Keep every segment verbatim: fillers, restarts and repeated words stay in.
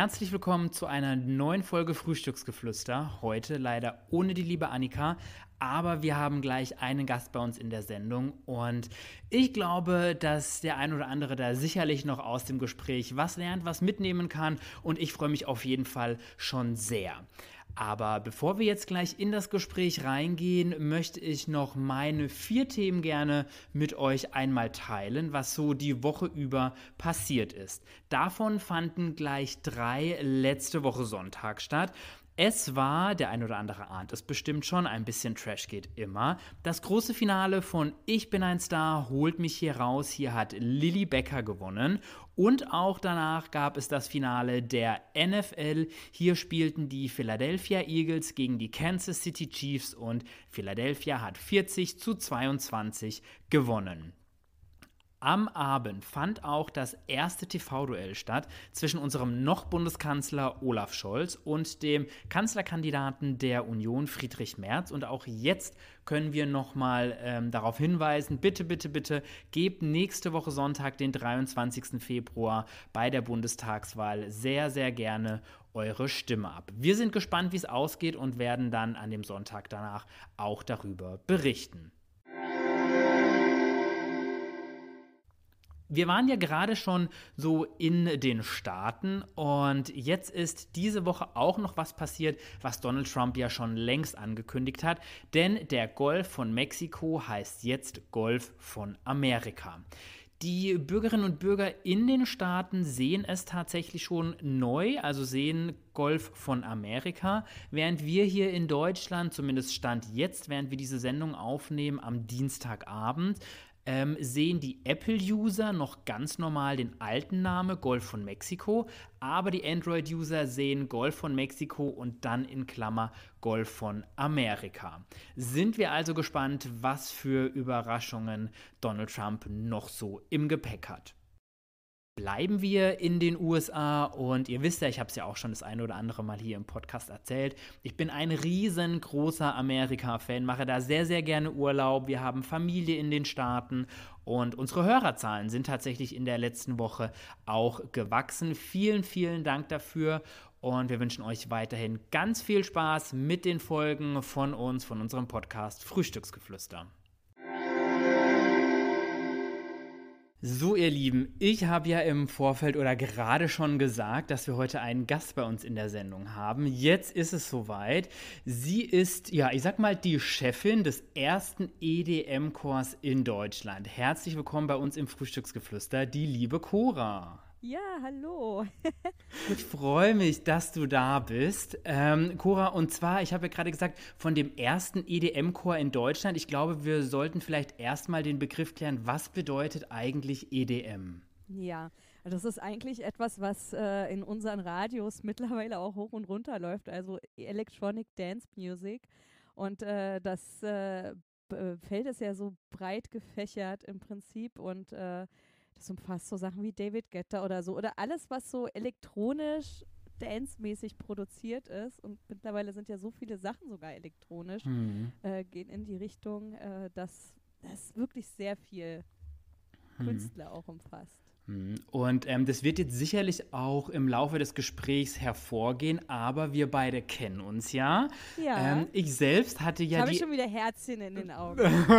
herzlich willkommen zu einer neuen Folge Frühstücksgeflüster. Heute leider ohne die liebe Annika, aber wir haben gleich einen Gast bei uns in der Sendung und ich glaube, dass der ein oder andere da sicherlich noch aus dem Gespräch was lernt, was mitnehmen kann und ich freue mich auf jeden Fall schon sehr. Aber bevor wir jetzt gleich in das Gespräch reingehen, möchte ich noch meine vier Themen gerne mit euch einmal teilen, was so die Woche über passiert ist. Davon fanden gleich drei letzte Woche Sonntag statt. Es war, der ein oder andere ahnt es bestimmt schon, ein bisschen Trash geht immer. Das große Finale von Ich bin ein Star holt mich hier raus. Hier hat Lilly Becker gewonnen. Und auch danach gab es das Finale der N F L. Hier spielten die Philadelphia Eagles gegen die Kansas City Chiefs und Philadelphia hat vierzig zu zweiundzwanzig gewonnen. Am Abend fand auch das erste T V-Duell statt zwischen unserem noch Bundeskanzler Olaf Scholz und dem Kanzlerkandidaten der Union Friedrich Merz. Und auch jetzt können wir nochmal ähm, darauf hinweisen, bitte, bitte, bitte, gebt nächste Woche Sonntag, den dreiundzwanzigsten Februar, bei der Bundestagswahl sehr, sehr gerne eure Stimme ab. Wir sind gespannt, wie es ausgeht und werden dann an dem Sonntag danach auch darüber berichten. Wir waren ja gerade schon so in den Staaten und jetzt ist diese Woche auch noch was passiert, was Donald Trump ja schon längst angekündigt hat, denn der Golf von Mexiko heißt jetzt Golf von Amerika. Die Bürgerinnen und Bürger in den Staaten sehen es tatsächlich schon neu, also sehen Golf von Amerika, während wir hier in Deutschland, zumindest Stand jetzt, während wir diese Sendung aufnehmen am Dienstagabend, Ähm, sehen die Apple-User noch ganz normal den alten Namen Golf von Mexiko, aber die Android-User sehen Golf von Mexiko und dann in Klammer Golf von Amerika. Sind wir also gespannt, was für Überraschungen Donald Trump noch so im Gepäck hat. Bleiben wir in den U S A und ihr wisst ja, ich habe es ja auch schon das eine oder andere Mal hier im Podcast erzählt, ich bin ein riesengroßer Amerika-Fan, mache da sehr, sehr gerne Urlaub, wir haben Familie in den Staaten und unsere Hörerzahlen sind tatsächlich in der letzten Woche auch gewachsen. Vielen, vielen Dank dafür und wir wünschen euch weiterhin ganz viel Spaß mit den Folgen von uns, von unserem Podcast Frühstücksgeflüster. So, ihr Lieben, ich habe ja im Vorfeld oder gerade schon gesagt, dass wir heute einen Gast bei uns in der Sendung haben. Jetzt ist es soweit. Sie ist, ja, ich sag mal, die Chefin des ersten E D M-Chors in Deutschland. Herzlich willkommen bei uns im Frühstücksgeflüster, die liebe Cora. Ja, hallo. Ich freue mich, dass du da bist. Ähm, Cora, und zwar, ich habe ja gerade gesagt, von dem ersten E D M-Chor in Deutschland. Ich glaube, wir sollten vielleicht erstmal den Begriff klären, was bedeutet eigentlich E D M? Ja, das ist eigentlich etwas, was äh, in unseren Radios mittlerweile auch hoch und runter läuft, also Electronic Dance Music. Und äh, das äh, b- Feld ist ja so breit gefächert im Prinzip und äh, das umfasst so Sachen wie David Guetta oder so oder alles, was so elektronisch dance-mäßig produziert ist und mittlerweile sind ja so viele Sachen sogar elektronisch, Hm. äh, gehen in die Richtung, äh, dass das wirklich sehr viel Hm. Künstler auch umfasst. Hm. Und ähm, das wird jetzt sicherlich auch im Laufe des Gesprächs hervorgehen, aber wir beide kennen uns ja. Ja. Ähm, ich selbst hatte ja Ich habe die schon wieder Herzchen in den Augen.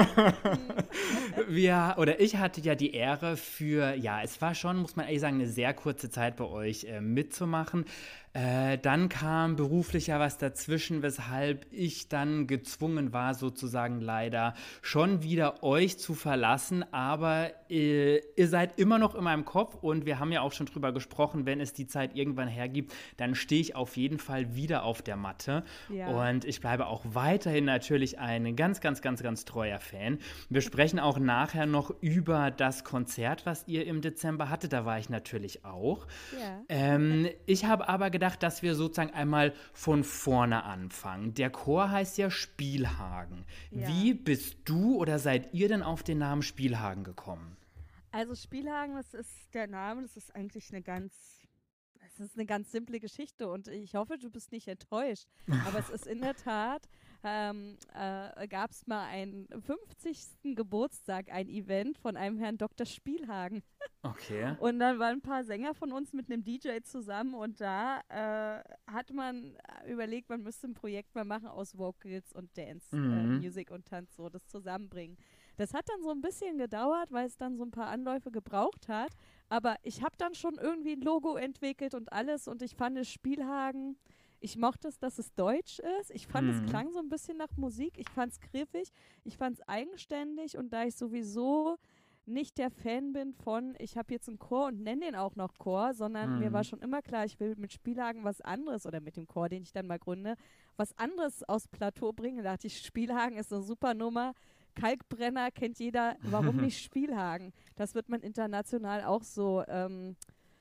wir, oder ich hatte ja die Ehre für, ja, es war schon, muss man ehrlich sagen, eine sehr kurze Zeit bei euch äh, mitzumachen. Äh, dann kam beruflich ja was dazwischen, weshalb ich dann gezwungen war, sozusagen leider schon wieder euch zu verlassen. Aber äh, ihr seid immer noch in meinem Kopf und wir haben ja auch schon drüber gesprochen, wenn es die Zeit irgendwann hergibt, dann stehe ich auf jeden Fall wieder auf der Matte. Ja. Und ich bleibe auch weiterhin natürlich ein ganz, ganz, ganz, ganz treuer Fan. Wir sprechen auch nachher noch über das Konzert, was ihr im Dezember hattet. Da war ich natürlich auch. Ja. Ähm, ich habe aber gedacht, dass wir sozusagen einmal von vorne anfangen. Der Chor heißt ja Spielhagen. Ja. Wie bist du oder seid ihr denn auf den Namen Spielhagen gekommen? Also Spielhagen, das ist der Name, das ist eigentlich eine ganz, es ist eine ganz simple Geschichte und ich hoffe, du bist nicht enttäuscht. Aber es ist in der Tat, ähm, äh, gab es mal einen fünfzigsten Geburtstag, ein Event von einem Herrn Doktor Spielhagen. Okay. Und dann waren ein paar Sänger von uns mit einem D J zusammen und da äh, hat man überlegt, man müsste ein Projekt mal machen aus Vocals und Dance, äh, Mhm. Music und Tanz, so das zusammenbringen. Das hat dann so ein bisschen gedauert, weil es dann so ein paar Anläufe gebraucht hat. Aber ich habe dann schon irgendwie ein Logo entwickelt und alles und ich fand es Spielhagen. Ich mochte es, dass es deutsch ist. Ich fand, es Mhm. klang so ein bisschen nach Musik. Ich fand es griffig. Ich fand es eigenständig und da ich sowieso nicht der Fan bin von, ich habe jetzt einen Chor und nenne den auch noch Chor, sondern mir war Mhm. schon immer klar, ich will mit Spielhagen was anderes oder mit dem Chor, den ich dann mal gründe, was anderes aus Plateau bringen. Da dachte ich, Spielhagen ist eine super Nummer. Kalkbrenner kennt jeder, warum nicht Spielhagen? Das wird man international auch so ähm,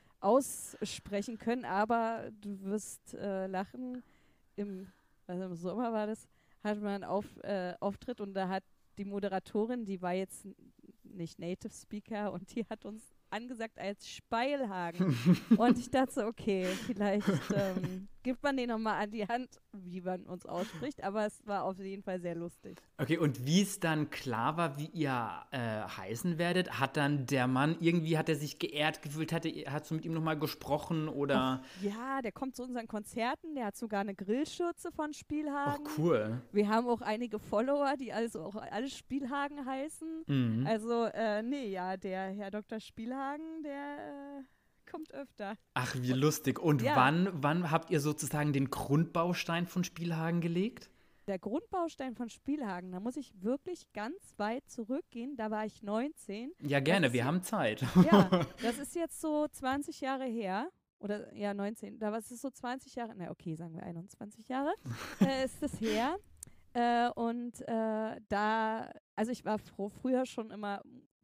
aussprechen können, aber du wirst äh, lachen. Im, also im Sommer war das, hatte man einen Auf, äh, Auftritt und da hat die Moderatorin, die war jetzt n- nicht Native Speaker und die hat uns angesagt als Speilhagen. Und ich dachte so, okay, vielleicht ähm, gibt man den nochmal an die Hand, wie man uns ausspricht, aber es war auf jeden Fall sehr lustig. Okay, und wie es dann klar war, wie ihr äh, heißen werdet, hat dann der Mann irgendwie, hat er sich geehrt gefühlt, hat er, hast du mit ihm nochmal gesprochen Och, oder? ja, der kommt zu unseren Konzerten, der hat sogar eine Grillschürze von Ach, Spielhagen. cool. Wir haben auch einige Follower, die also auch alle Spielhagen heißen. Mhm. Also, äh, nee, ja, der Herr Doktor Spielhagen, der äh, kommt öfter. Ach, wie Und, lustig. Und ja, wann, wann habt ihr sozusagen den Grundbaustein von Spielhagen gelegt? der Grundbaustein von Spielhagen, da muss ich wirklich ganz weit zurückgehen. Da war ich neunzehn. Ja, Das gerne, ist, wir je- haben Zeit. ja, das ist jetzt so zwanzig Jahre her. Oder ja, neunzehn. Da war es so zwanzig Jahre, na okay, sagen wir einundzwanzig Jahre, äh, ist es her. Äh, und äh, da, also ich war froh, früher schon immer,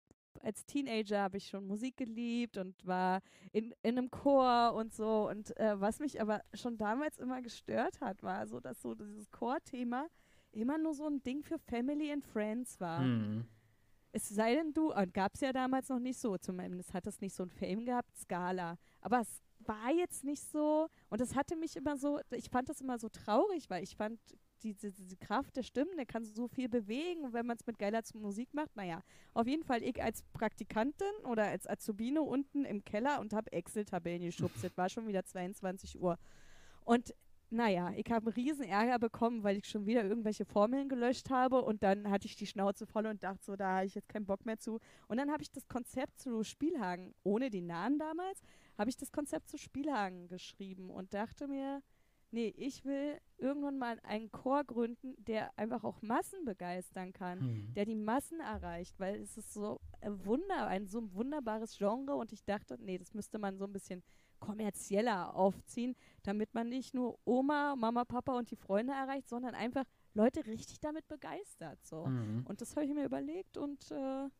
als Teenager habe ich schon Musik geliebt und war in, in einem Chor und so. Und äh, was mich aber schon damals immer gestört hat, war so, dass so dieses Chorthema immer nur so ein Ding für Family and Friends war. Hm. Es sei denn, du, und gab es ja damals noch nicht so, zumindest hat es nicht so ein Fame gehabt, Scala. Aber es war jetzt nicht so, und das hatte mich immer so, ich fand das immer so traurig, weil ich fand, diese, diese Kraft der Stimmen, der kann so viel bewegen, und wenn man es mit geiler Musik macht, naja, auf jeden Fall ich als Praktikantin oder als Azubine unten im Keller und habe Excel-Tabellen geschubst. Es war schon wieder zweiundzwanzig Uhr. Und naja, ich habe einen riesen Ärger bekommen, weil ich schon wieder irgendwelche Formeln gelöscht habe und dann hatte ich die Schnauze voll und dachte so, da habe ich jetzt keinen Bock mehr zu. Und dann habe ich das Konzept zu Spielhagen, ohne den Namen damals, habe ich das Konzept zu Spielhagen geschrieben und dachte mir, nee, ich will irgendwann mal einen Chor gründen, der einfach auch Massen begeistern kann, Hm. der die Massen erreicht, weil es ist so ein Wunder, ein so ein wunderbares Genre und ich dachte, nee, das müsste man so ein bisschen kommerzieller aufziehen, damit man nicht nur Oma, Mama, Papa und die Freunde erreicht, sondern einfach Leute richtig damit begeistert. So. Hm. Und das habe ich mir überlegt und äh,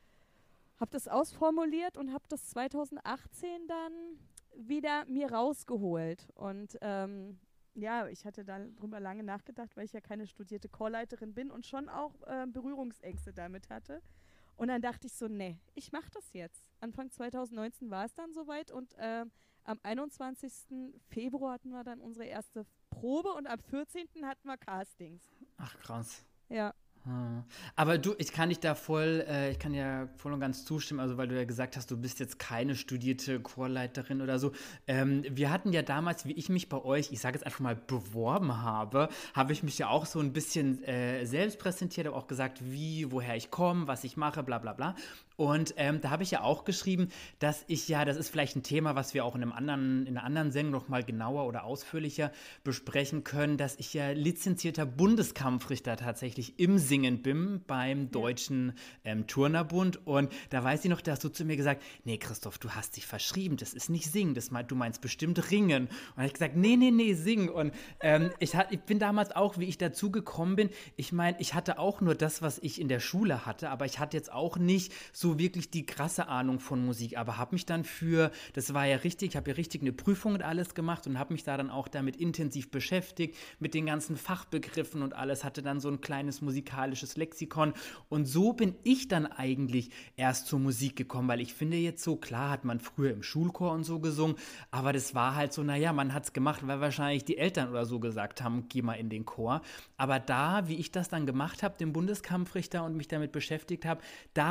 habe das ausformuliert und habe das zweitausendachtzehn dann wieder mir rausgeholt. Und ähm, ja, ich hatte darüber lange nachgedacht, weil ich ja keine studierte Chorleiterin bin und schon auch äh, Berührungsängste damit hatte. Und dann dachte ich so, nee, ich mache das jetzt. Anfang zweitausendneunzehn war es dann soweit und ähm, am einundzwanzigsten Februar hatten wir dann unsere erste Probe und am vierzehnten hatten wir Castings. Ach, krass. Ja, Hm. Aber du, ich kann dich da voll, äh, ich kann ja voll und ganz zustimmen, also weil du ja gesagt hast, du bist jetzt keine studierte Chorleiterin oder so. Ähm, wir hatten ja damals, wie ich mich bei euch, ich sage jetzt einfach mal, beworben habe, habe ich mich ja auch so ein bisschen äh, selbst präsentiert, habe auch gesagt, wie, woher ich komme, was ich mache, bla bla bla. Und ähm, da habe ich ja auch geschrieben, dass ich ja, das ist vielleicht ein Thema, was wir auch in einem anderen, in einer anderen Sendung noch mal genauer oder ausführlicher besprechen können, dass ich ja lizenzierter Bundeskampfrichter tatsächlich im Singen bin beim ja. Deutschen ähm, Turnerbund. Und da weiß ich noch, da hast du zu mir gesagt, nee, Christoph, du hast dich verschrieben, das ist nicht Singen, das meint, du meinst bestimmt Ringen. Und da habe ich gesagt, nee, nee, nee, Singen. Und ähm, ich, hat, ich bin damals auch, wie ich dazu gekommen bin, ich meine, ich hatte auch nur das, was ich in der Schule hatte, aber ich hatte jetzt auch nicht so wirklich die krasse Ahnung von Musik, aber habe mich dann für, das war ja richtig, ich habe ja richtig eine Prüfung und alles gemacht und habe mich da dann auch damit intensiv beschäftigt, mit den ganzen Fachbegriffen und alles, hatte dann so ein kleines musikalisches Lexikon und so bin ich dann eigentlich erst zur Musik gekommen, weil ich finde jetzt so, klar hat man früher im Schulchor und so gesungen, aber das war halt so, naja, man hat es gemacht, weil wahrscheinlich die Eltern oder so gesagt haben, geh mal in den Chor, aber da, wie ich das dann gemacht habe, den Bundeskampfrichter und mich damit beschäftigt habe, da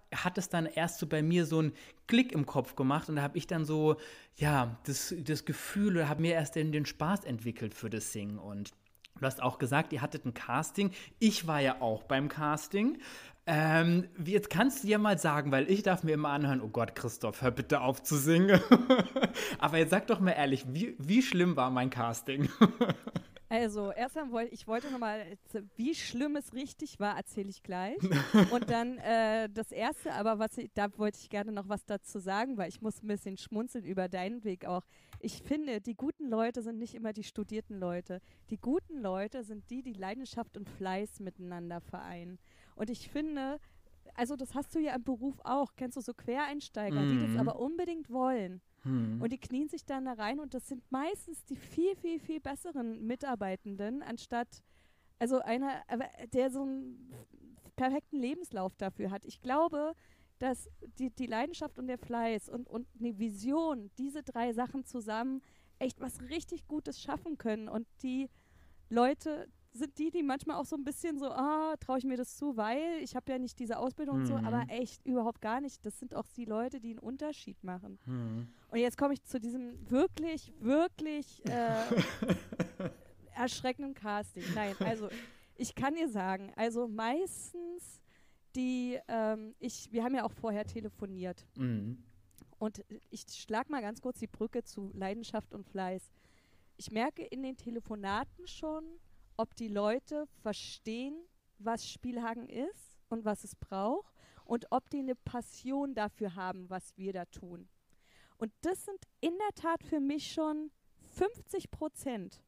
hat es dann erst so bei mir so einen Klick im Kopf gemacht und da habe ich dann so, ja, das, das Gefühl oder habe mir erst den, den Spaß entwickelt für das Singen. Und du hast auch gesagt, ihr hattet ein Casting. Ich war ja auch beim Casting. Ähm, jetzt kannst du ja mal sagen, weil ich darf mir immer anhören, oh Gott, Christoph, hör bitte auf zu singen. Aber jetzt sag doch mal ehrlich, wie, wie schlimm war mein Casting? Also, erstmal wollte ich wollte nochmal, wie schlimm es richtig war, erzähle ich gleich. Und dann äh, das Erste, aber was ich, da wollte ich gerne noch was dazu sagen, weil ich muss ein bisschen schmunzeln über deinen Weg auch. Ich finde, die guten Leute sind nicht immer die studierten Leute. Die guten Leute sind die, die Leidenschaft und Fleiß miteinander vereinen. Und ich finde, also das hast du ja im Beruf auch, kennst du so Quereinsteiger, die das Mhm. aber unbedingt wollen. Hm. Und die knien sich dann da rein und das sind meistens die viel, viel, viel besseren Mitarbeitenden, anstatt, also einer, aber der so einen perfekten Lebenslauf dafür hat. Ich glaube, dass die, die Leidenschaft und der Fleiß und, und eine Vision, diese drei Sachen zusammen echt was richtig Gutes schaffen können. Und die Leute sind die, die manchmal auch so ein bisschen so, ah, traue ich mir das zu, weil ich habe ja nicht diese Ausbildung und so, aber Hm. echt überhaupt gar nicht. Das sind auch die Leute, die einen Unterschied machen. Hm. Und jetzt komme ich zu diesem wirklich, wirklich äh, erschreckenden Casting. Nein, also ich kann dir sagen, also meistens die, ähm, ich, wir haben ja auch vorher telefoniert. Hm. Und ich schlag mal ganz kurz die Brücke zu Leidenschaft und Fleiß. Ich merke in den Telefonaten schon, ob die Leute verstehen, was Spielhagen ist und was es braucht und ob die eine Passion dafür haben, was wir da tun. Und das sind in der Tat für mich schon fünfzig Prozent.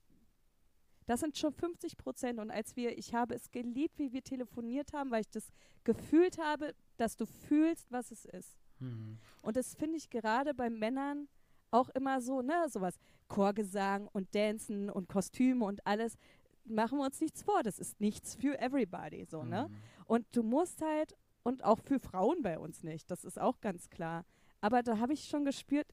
Das sind schon fünfzig Prozent. Und als wir, ich habe es geliebt, wie wir telefoniert haben, weil ich das gefühlt habe, dass du fühlst, was es ist. Hm. Und das finde ich gerade bei Männern auch immer so, ne, sowas, Chorgesang und Dancen und Kostüme und alles, machen wir uns nichts vor, das ist nichts für everybody, so, ne? Hm. Und du musst halt, und auch für Frauen bei uns nicht, das ist auch ganz klar. Aber da habe ich schon gespürt,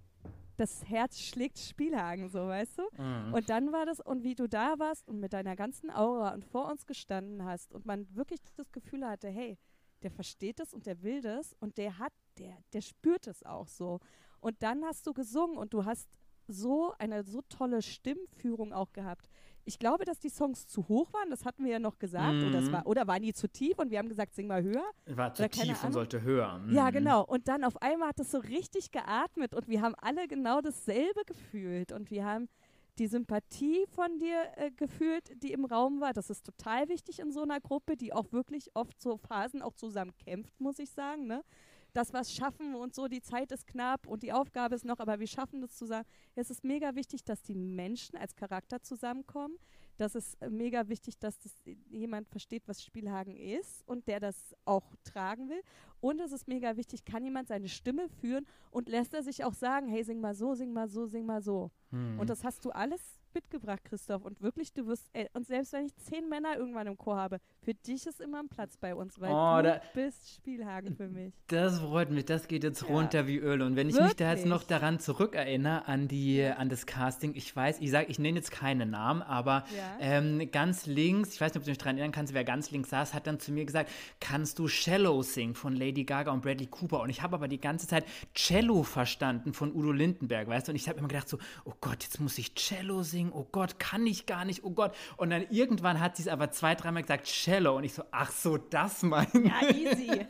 das Herz schlägt Spielhagen, so, weißt du? Hm. Und dann war das, und wie du da warst und mit deiner ganzen Aura und vor uns gestanden hast und man wirklich das Gefühl hatte, hey, der versteht es und der will das und der hat, der, der spürt es auch so. Und dann hast du gesungen und du hast so eine so tolle Stimmführung auch gehabt. Ich glaube, dass die Songs zu hoch waren, das hatten wir ja noch gesagt, Mhm. oder, es war, oder waren die zu tief und wir haben gesagt, sing mal höher. War zu Oder keine tief und Ahnung. sollte höher. Ja, Mhm. genau. Und dann auf einmal hat es so richtig geatmet und wir haben alle genau dasselbe gefühlt und wir haben die Sympathie von dir äh, gefühlt, die im Raum war. Das ist total wichtig in so einer Gruppe, die auch wirklich oft so Phasen auch zusammen kämpft, muss ich sagen, ne? Das was schaffen und so, die Zeit ist knapp und die Aufgabe ist noch, aber wir schaffen das zusammen. Es ist mega wichtig, dass die Menschen als Charakter zusammenkommen. Das ist äh, mega wichtig, dass das jemand versteht, was Spielhagen ist und der das auch tragen will. Und es ist mega wichtig, kann jemand seine Stimme führen und lässt er sich auch sagen, hey, sing mal so, sing mal so, sing mal so. Mhm. Und das hast du alles mitgebracht, Christoph. Und wirklich, du wirst, ey, und selbst wenn ich zehn Männer irgendwann im Chor habe, für dich ist immer ein Platz bei uns, weil Oh, du da- bist Spielhagen für mich. Das freut mich, das geht jetzt Ja. runter wie Öl. Und wenn ich mich da jetzt Wirklich? noch daran zurückerinnere, an, die, an das Casting, ich weiß, ich sage, ich nenne jetzt keinen Namen, aber Ja. ähm, ganz links, ich weiß nicht, ob du dich daran erinnern kannst, wer ganz links saß, hat dann zu mir gesagt, kannst du Cello singen von Lady Gaga und Bradley Cooper? Und ich habe aber die ganze Zeit Cello verstanden von Udo Lindenberg, weißt du? Und ich habe immer gedacht so, oh Gott, jetzt muss ich Cello singen, oh Gott, kann ich gar nicht, oh Gott. Und dann irgendwann hat sie es aber zwei, dreimal gesagt, Cello. Und ich so, ach so, das mein Ja, easy.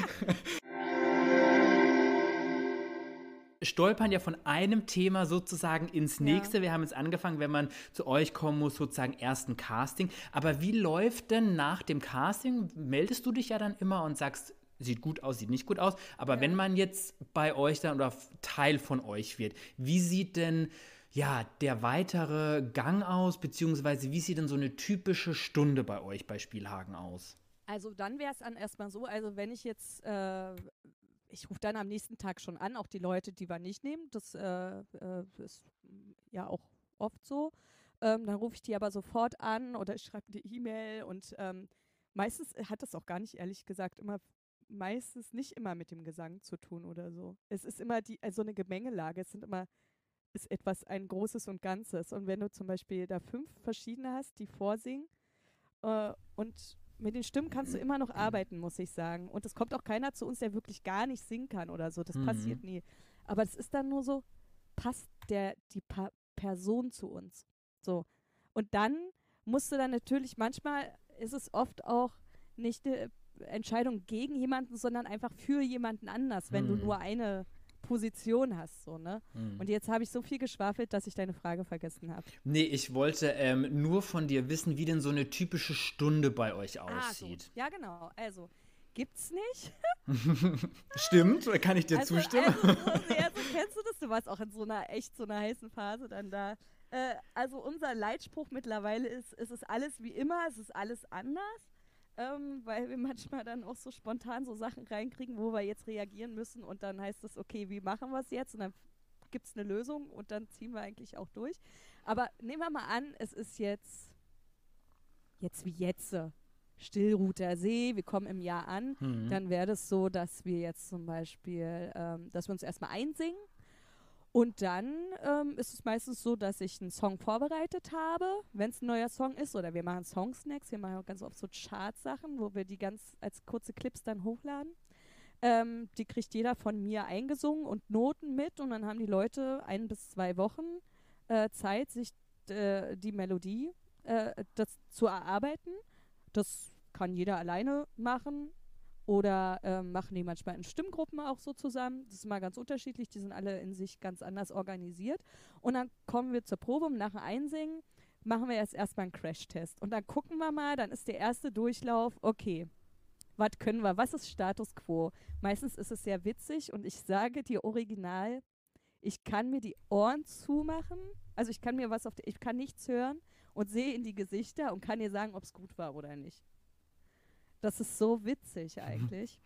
stolpern ja von einem Thema sozusagen ins Ja. nächste. Wir haben jetzt angefangen, wenn man zu euch kommen muss, sozusagen erst ein Casting. Aber wie läuft denn nach dem Casting? Meldest du dich ja dann immer und sagst, sieht gut aus, sieht nicht gut aus. Aber Ja. wenn man jetzt bei euch dann oder Teil von euch wird, wie sieht denn ja der weitere Gang aus, beziehungsweise wie sieht denn so eine typische Stunde bei euch bei Spielhagen aus? Also dann wäre es dann erstmal so, also wenn ich jetzt, äh, ich rufe dann am nächsten Tag schon an, auch die Leute, die wir nicht nehmen, das äh, äh, ist mm, ja auch oft so. Ähm, dann rufe ich die aber sofort an oder ich schreibe eine E-Mail und ähm, meistens hat das auch gar nicht, ehrlich gesagt, immer meistens nicht immer mit dem Gesang zu tun oder so. Es ist immer die, also eine Gemengelage, es sind immer, ist etwas ein Großes und Ganzes. Und wenn du zum Beispiel da fünf verschiedene hast, die vorsingen, äh, und mit den Stimmen kannst du immer noch arbeiten, muss ich sagen. Und es kommt auch keiner zu uns, der wirklich gar nicht singen kann oder so. Das Mhm. passiert nie. Aber es ist dann nur so, passt der, die pa- Person zu uns. So. Und dann musst du dann natürlich, manchmal ist es oft auch nicht eine Entscheidung gegen jemanden, sondern einfach für jemanden anders, wenn du Mhm. nur eine Position hast. So, ne? Mhm. Und jetzt habe ich so viel geschwafelt, dass ich deine Frage vergessen habe. Nee, ich wollte ähm, nur von dir wissen, wie denn so eine typische Stunde bei euch Ah, so. aussieht. Ja, genau. Also, gibt's nicht. Stimmt? Oder kann ich dir Also, zustimmen? also, so, ja, so kennst du das? Du warst auch in so einer echt so einer heißen Phase dann da. Äh, also unser Leitspruch mittlerweile ist, es ist alles wie immer, es ist alles anders, ähm, weil wir manchmal dann auch so spontan so Sachen reinkriegen, wo wir jetzt reagieren müssen und dann heißt es, okay, wie machen wir es jetzt? Und dann gibt es eine Lösung und dann ziehen wir eigentlich auch durch. Aber nehmen wir mal an, es ist jetzt, jetzt wie jetzt, äh, Stillruter See, wir kommen im Jahr an, Mhm. dann wäre das so, dass wir jetzt zum Beispiel, ähm, dass wir uns erstmal einsingen und dann ähm, ist es meistens so, dass ich einen Song vorbereitet habe, wenn es ein neuer Song ist oder wir machen Songsnacks, wir machen auch ganz oft so Chartsachen, wo wir die ganz als kurze Clips dann hochladen. Ähm, die kriegt jeder von mir eingesungen und Noten mit und dann haben die Leute ein bis zwei Wochen äh, Zeit, sich äh, die Melodie äh, das zu erarbeiten. Das kann jeder alleine machen oder ähm, machen die manchmal in Stimmgruppen auch so zusammen. Das ist mal ganz unterschiedlich, die sind alle in sich ganz anders organisiert. Und dann kommen wir zur Probe und nach dem Einsingen machen wir jetzt erstmal einen Crashtest. Und dann gucken wir mal, dann ist der erste Durchlauf, okay, was können wir, was ist Status Quo? Meistens ist es sehr witzig und ich sage dir original, ich kann mir die Ohren zumachen, also ich kann mir was auf, die, ich kann nichts hören und sehe in die Gesichter und kann dir sagen, ob es gut war oder nicht. Das ist so witzig eigentlich,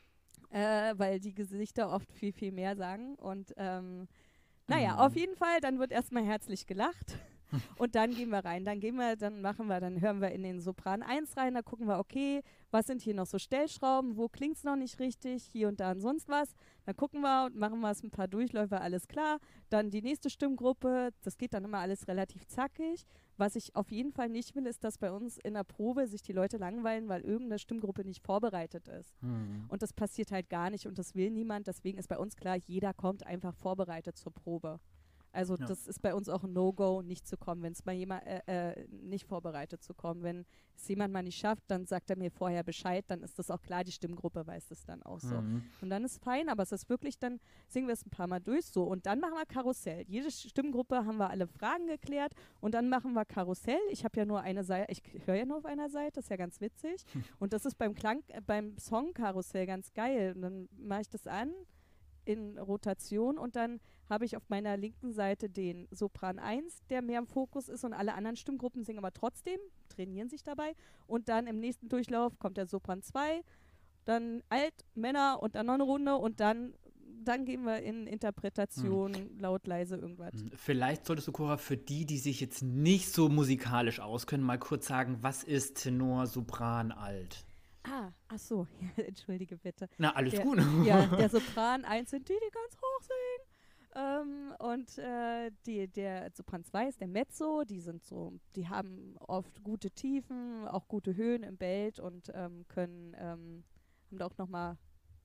äh, weil die Gesichter oft viel, viel mehr sagen. Und ähm, naja, Mhm. auf jeden Fall, dann wird erstmal herzlich gelacht. Und dann gehen wir rein. Dann gehen wir, dann machen wir, dann hören wir in den Sopran eins rein, da gucken wir, okay, was sind hier noch so Stellschrauben, wo klingt es noch nicht richtig, hier und da und sonst was. Dann gucken wir und machen wir es ein paar Durchläufe, alles klar. Dann die nächste Stimmgruppe, das geht dann immer alles relativ zackig. Was ich auf jeden Fall nicht will, ist, dass bei uns in der Probe sich die Leute langweilen, weil irgendeine Stimmgruppe nicht vorbereitet ist. Mhm. Und das passiert halt gar nicht und das will niemand. Deswegen ist bei uns klar, jeder kommt einfach vorbereitet zur Probe. Also Ja. das ist bei uns auch ein No-Go, nicht zu kommen, wenn es mal jemand äh, äh, nicht vorbereitet zu kommen. Wenn es jemand mal nicht schafft, dann sagt er mir vorher Bescheid, dann ist das auch klar, die Stimmgruppe weiß das dann auch so. Mhm. Und dann ist fein, aber es ist wirklich, dann singen wir es ein paar Mal durch so und dann machen wir Karussell. Jede Stimmgruppe haben wir alle Fragen geklärt und dann machen wir Karussell. Ich habe ja nur eine Seite, ich höre ja nur auf einer Seite, das ist ja ganz witzig. Und das ist beim Klang, äh, beim Song-Karussell ganz geil. Und dann mache ich das an in Rotation und dann habe ich auf meiner linken Seite den Sopran eins, der mehr im Fokus ist und alle anderen Stimmgruppen singen aber trotzdem, trainieren sich dabei und dann im nächsten Durchlauf kommt der Sopran zwei, dann Alt, Männer und dann noch eine Runde und dann dann gehen wir in Interpretation, hm. laut, leise, irgendwas. Vielleicht solltest du, Cora, für die, die sich jetzt nicht so musikalisch auskennen, mal kurz sagen, was ist Tenor, Sopran, Alt? Ah, ach so, ja, entschuldige bitte. Na, alles der, gut. Ja, der Sopran eins sind die, die ganz hoch singen. Ähm, und äh, die, der Sopran zwei ist der Mezzo, die sind so, die haben oft gute Tiefen, auch gute Höhen im Belt und ähm, können, ähm, haben da auch nochmal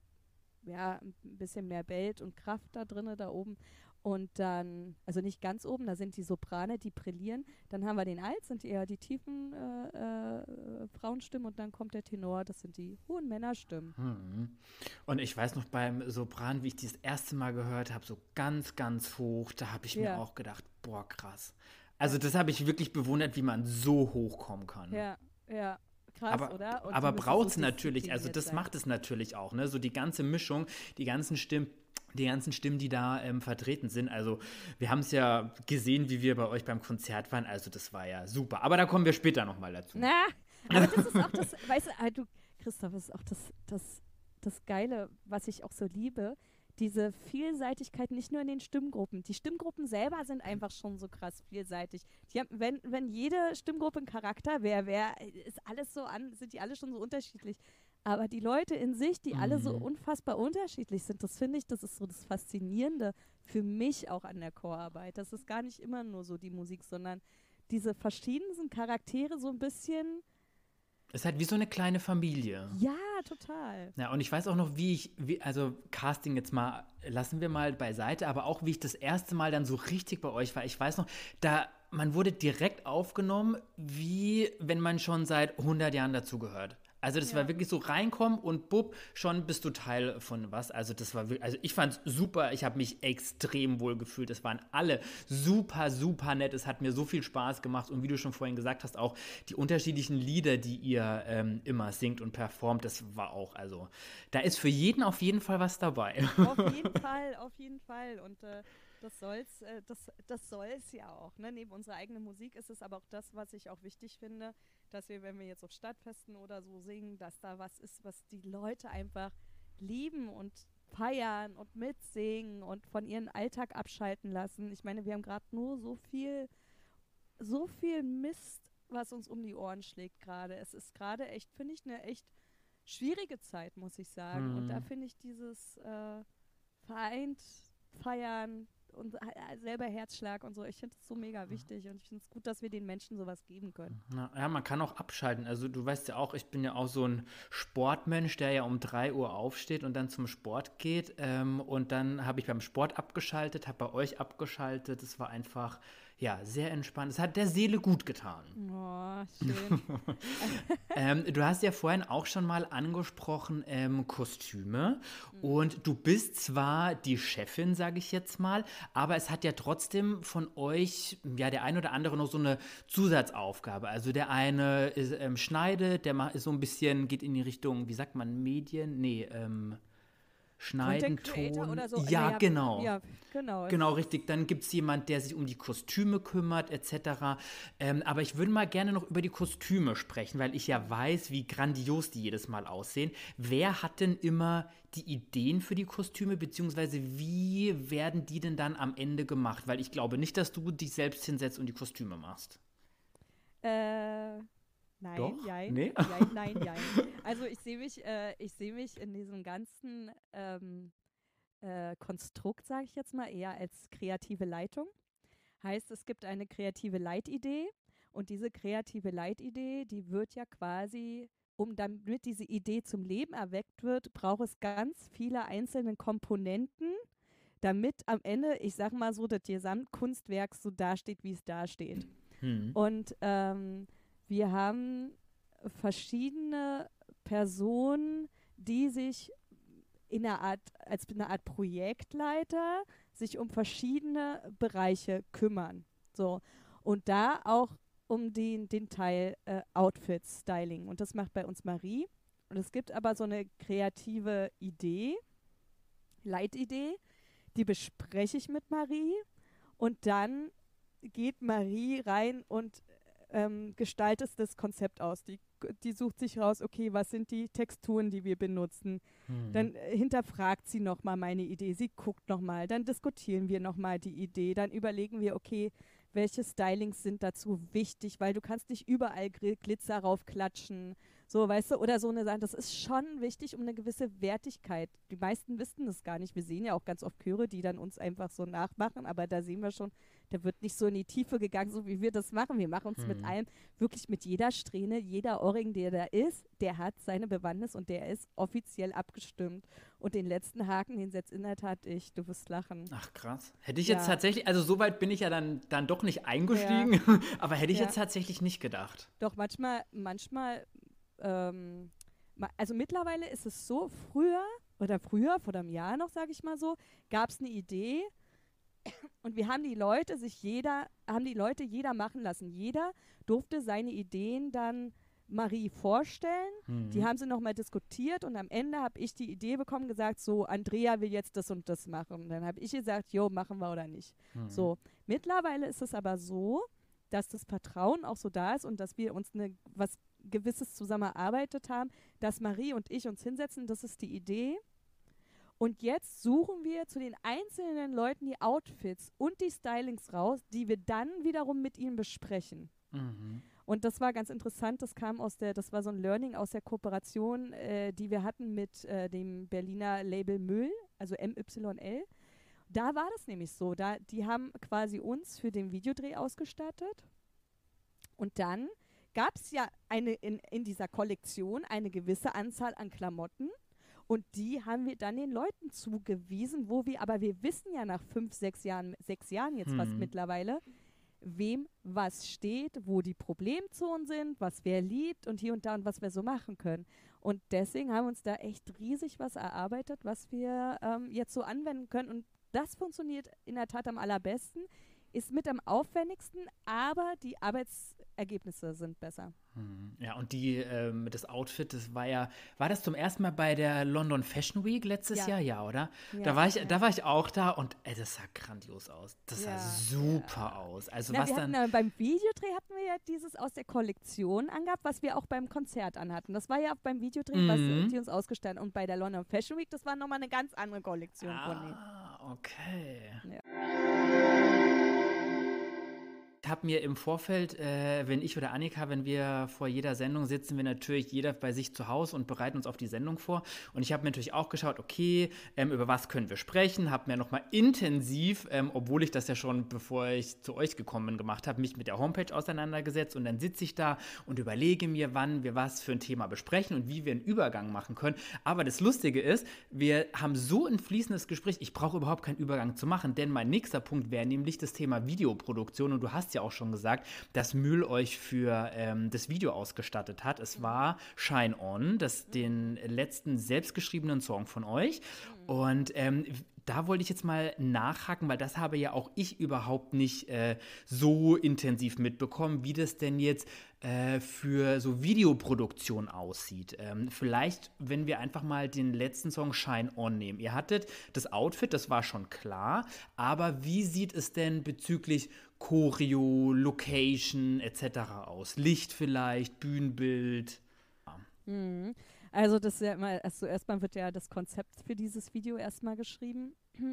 ja, ein bisschen mehr Belt und Kraft da drinne, da oben. Und dann, also nicht ganz oben, da sind die Soprane, die brillieren. Dann haben wir den Alt, sind eher die tiefen äh, äh, Frauenstimmen und dann kommt der Tenor, das sind die hohen Männerstimmen. Hm. Und ich weiß noch beim Sopran, wie ich die das erste Mal gehört habe, so ganz, ganz hoch, da habe ich Ja. mir auch gedacht, boah, krass. Also das habe ich wirklich bewundert, wie man so hoch kommen kann. Ja, ja. Krass, aber oder? Und aber die müssen braucht es so natürlich, also diszipliniert das sein. macht es natürlich auch, ne? So die ganze Mischung, die ganzen Stimmen, die ganzen Stimmen, die da ähm, vertreten sind. Also wir haben es ja gesehen, wie wir bei euch beim Konzert waren. Also das war ja super. Aber da kommen wir später nochmal dazu. Na, aber das ist auch das, weißt du, ah, du, Christoph, das ist auch das, das, das Geile, was ich auch so liebe, diese Vielseitigkeit nicht nur in den Stimmgruppen. Die Stimmgruppen selber sind einfach schon so krass vielseitig. Die haben, wenn, wenn jede Stimmgruppe ein Charakter wäre, wär, ist alles so an, sind die alle schon so unterschiedlich. Aber die Leute in sich, die Mhm. alle so unfassbar unterschiedlich sind, das finde ich, das ist so das Faszinierende für mich auch an der Chorarbeit. Das ist gar nicht immer nur so die Musik, sondern diese verschiedenen Charaktere so ein bisschen Es ist halt wie so eine kleine Familie. Ja, total. Ja, und ich weiß auch noch, wie ich, wie, also Casting jetzt mal, lassen wir mal beiseite, aber auch wie ich das erste Mal dann so richtig bei euch war. Ich weiß noch, da, man wurde direkt aufgenommen, wie wenn man schon seit hundert Jahren dazugehört. Also das Ja. war wirklich so reinkommen und bupp, schon bist du Teil von was. Also das war wirklich, also ich fand's super, ich habe mich extrem wohl gefühlt. Es waren alle super, super nett. Es hat mir so viel Spaß gemacht und wie du schon vorhin gesagt hast, auch die unterschiedlichen Lieder, die ihr ähm, immer singt und performt, das war auch, also da ist für jeden auf jeden Fall was dabei. Auf jeden Fall, auf jeden Fall. Und äh, das soll's, äh, das, das soll's ja auch. Ne? Neben unserer eigenen Musik ist es aber auch das, was ich auch wichtig finde, dass wir, wenn wir jetzt auf Stadtfesten oder so singen, dass da was ist, was die Leute einfach lieben und feiern und mitsingen und von ihrem Alltag abschalten lassen. Ich meine, wir haben gerade nur so viel, so viel Mist, was uns um die Ohren schlägt gerade. Es ist gerade echt, finde ich, eine echt schwierige Zeit, muss ich sagen. Und da Mhm. finde ich dieses äh, vereint feiern und äh, selber Herzschlag und so, ich finde es so mega wichtig und ich finde es gut, dass wir den Menschen sowas geben können. Na, ja, man kann auch abschalten. Also du weißt ja auch, ich bin ja auch so ein Sportmensch, der ja um drei Uhr aufsteht und dann zum Sport geht. Ähm, und dann habe ich beim Sport abgeschaltet, habe bei euch abgeschaltet. Es war einfach, ja, sehr entspannt. Es hat der Seele gut getan. Oh, schön. Ähm, du hast ja vorhin auch schon mal angesprochen, ähm, Kostüme. Mhm. Und du bist zwar die Chefin, sage ich jetzt mal, aber es hat ja trotzdem von euch, ja, der ein oder andere noch so eine Zusatzaufgabe. Also der eine ist, ähm, schneidet, der macht, ist so ein bisschen, geht in die Richtung, wie sagt man, Medien? Nee, ähm, Content Schneiden, Creator Ton. oder so, Ja, naja, genau. ja, genau. es Genau, ist- richtig. Dann gibt es jemand, der sich um die Kostüme kümmert, et cetera. Ähm, aber ich würde mal gerne noch über die Kostüme sprechen, weil ich ja weiß, wie grandios die jedes Mal aussehen. Wer hat denn immer die Ideen für die Kostüme, beziehungsweise wie werden die denn dann am Ende gemacht? Weil ich glaube nicht, dass du dich selbst hinsetzt und die Kostüme machst. Äh, nein, Doch? jein, Nee? jein, nein, jein. Also ich sehe mich, äh, ich sehe mich in diesem ganzen ähm, äh, Konstrukt, sage ich jetzt mal, eher als kreative Leitung. Heißt, es gibt eine kreative Leitidee und diese kreative Leitidee, die wird ja quasi, um damit diese Idee zum Leben erweckt wird, braucht es ganz viele einzelne Komponenten, damit am Ende, ich sag mal so, das Gesamtkunstwerk so dasteht, wie es dasteht. Hm. Und ähm, wir haben verschiedene Personen, die sich in einer Art, als eine Art Projektleiter sich um verschiedene Bereiche kümmern. So. Und da auch um den, den Teil äh, Outfits, Styling. Und das macht bei uns Marie. Und es gibt aber so eine kreative Idee, Leitidee, die bespreche ich mit Marie. Und dann geht Marie rein und ähm, gestaltet das Konzept aus. Die, die sucht sich raus, okay, was sind die Texturen, die wir benutzen. Hm. Dann äh, hinterfragt sie nochmal meine Idee, sie guckt nochmal, dann diskutieren wir nochmal die Idee, dann überlegen wir, okay, welche Stylings sind dazu wichtig, weil du kannst nicht überall Gl- Glitzer raufklatschen, so, weißt du, oder so eine Sache. Das ist schon wichtig, um eine gewisse Wertigkeit. Die meisten wissen das gar nicht. Wir sehen ja auch ganz oft Chöre, die dann uns einfach so nachmachen, aber da sehen wir schon, da wird nicht so in die Tiefe gegangen, so wie wir das machen. Wir machen uns mit Hm. allem, wirklich mit jeder Strähne, jeder Ohrring, der da ist, der hat seine Bewandtnis und der ist offiziell abgestimmt. Und den letzten Haken, den setzt in der Tat ich. Du wirst lachen. Ach krass. Hätte ich jetzt Ja, tatsächlich, also so weit bin ich ja dann, dann doch nicht eingestiegen, aber hätte ich ja. jetzt tatsächlich nicht gedacht. Doch manchmal, manchmal, ähm, ma- also mittlerweile ist es so, früher oder früher, vor einem Jahr noch, sage ich mal so, gab es eine Idee und wir haben die Leute sich jeder, haben die Leute jeder machen lassen. Jeder durfte seine Ideen dann Marie vorstellen. Die Hm. haben sie nochmal diskutiert und am Ende habe ich die Idee bekommen, gesagt, so, Andrea will jetzt das und das machen. Und dann habe ich gesagt, jo, machen wir oder nicht. Hm. So, mittlerweile ist es aber so, dass das Vertrauen auch so da ist und dass wir uns eine, was Gewisses zusammen erarbeitet haben, dass Marie und ich uns hinsetzen, das ist die Idee. Und jetzt suchen wir zu den einzelnen Leuten die Outfits und die Stylings raus, die wir dann wiederum mit ihnen besprechen. Mhm. Und das war ganz interessant, das kam aus der, das war so ein Learning aus der Kooperation, äh, die wir hatten mit äh, dem Berliner Label Müll, also M Y L. Da war das nämlich so, da, die haben quasi uns für den Videodreh ausgestattet und dann gab es ja eine in, in dieser Kollektion eine gewisse Anzahl an Klamotten und die haben wir dann den Leuten zugewiesen, wo wir, aber wir wissen ja nach fünf, sechs Jahren, sechs Jahren jetzt fast Hm. mittlerweile, wem was steht, wo die Problemzonen sind, was wer liebt und hier und da und was wir so machen können. Und deswegen haben wir uns da echt riesig was erarbeitet, was wir ähm, jetzt so anwenden können. Und das funktioniert in der Tat am allerbesten, ist mit am aufwendigsten, aber die Arbeitsergebnisse sind besser. Hm. Ja, und die, ähm, das Outfit, das war ja, war das zum ersten Mal bei der London Fashion Week letztes Ja. Jahr? Ja, oder? Ja, Da war ich, ja. da war ich auch da und ey, das sah grandios aus. Das sah Ja, super ja. aus. Also Na, was wir hatten dann, ja, beim Videodreh hatten wir ja dieses aus der Kollektion angehabt, was wir auch beim Konzert anhatten. Das war ja auch beim Videodreh, was äh, Mhm. die uns ausgestellt. Und bei der London Fashion Week, das war nochmal eine ganz andere Kollektion von denen. ah, okay. Ja. Ich habe mir im Vorfeld, äh, wenn ich oder Annika, wenn wir vor jeder Sendung sitzen, wir natürlich jeder bei sich zu Hause und bereiten uns auf die Sendung vor. Und ich habe mir natürlich auch geschaut, okay, ähm, über was können wir sprechen, habe mir nochmal intensiv, ähm, obwohl ich das ja schon, bevor ich zu euch gekommen bin, gemacht habe, mich mit der Homepage auseinandergesetzt und dann sitze ich da und überlege mir, wann wir was für ein Thema besprechen und wie wir einen Übergang machen können. Aber das Lustige ist, wir haben so ein fließendes Gespräch, ich brauche überhaupt keinen Übergang zu machen, denn mein nächster Punkt wäre nämlich das Thema Videoproduktion und du hast ja auch schon gesagt, dass Mühl euch für ähm, das Video ausgestattet hat. Es war Shine On, das den letzten selbstgeschriebenen Song von euch. Und ähm, da wollte ich jetzt mal nachhaken, weil das habe ja auch ich überhaupt nicht äh, so intensiv mitbekommen, wie das denn jetzt äh, für so Videoproduktion aussieht. Ähm, vielleicht, wenn wir einfach mal den letzten Song Shine On nehmen. Ihr hattet das Outfit, das war schon klar, aber wie sieht es denn bezüglich Choreo, Location et cetera aus? Licht vielleicht, Bühnenbild? Mhm. Also das ist ja immer, also erstmal wird ja das Konzept für dieses Video erstmal geschrieben.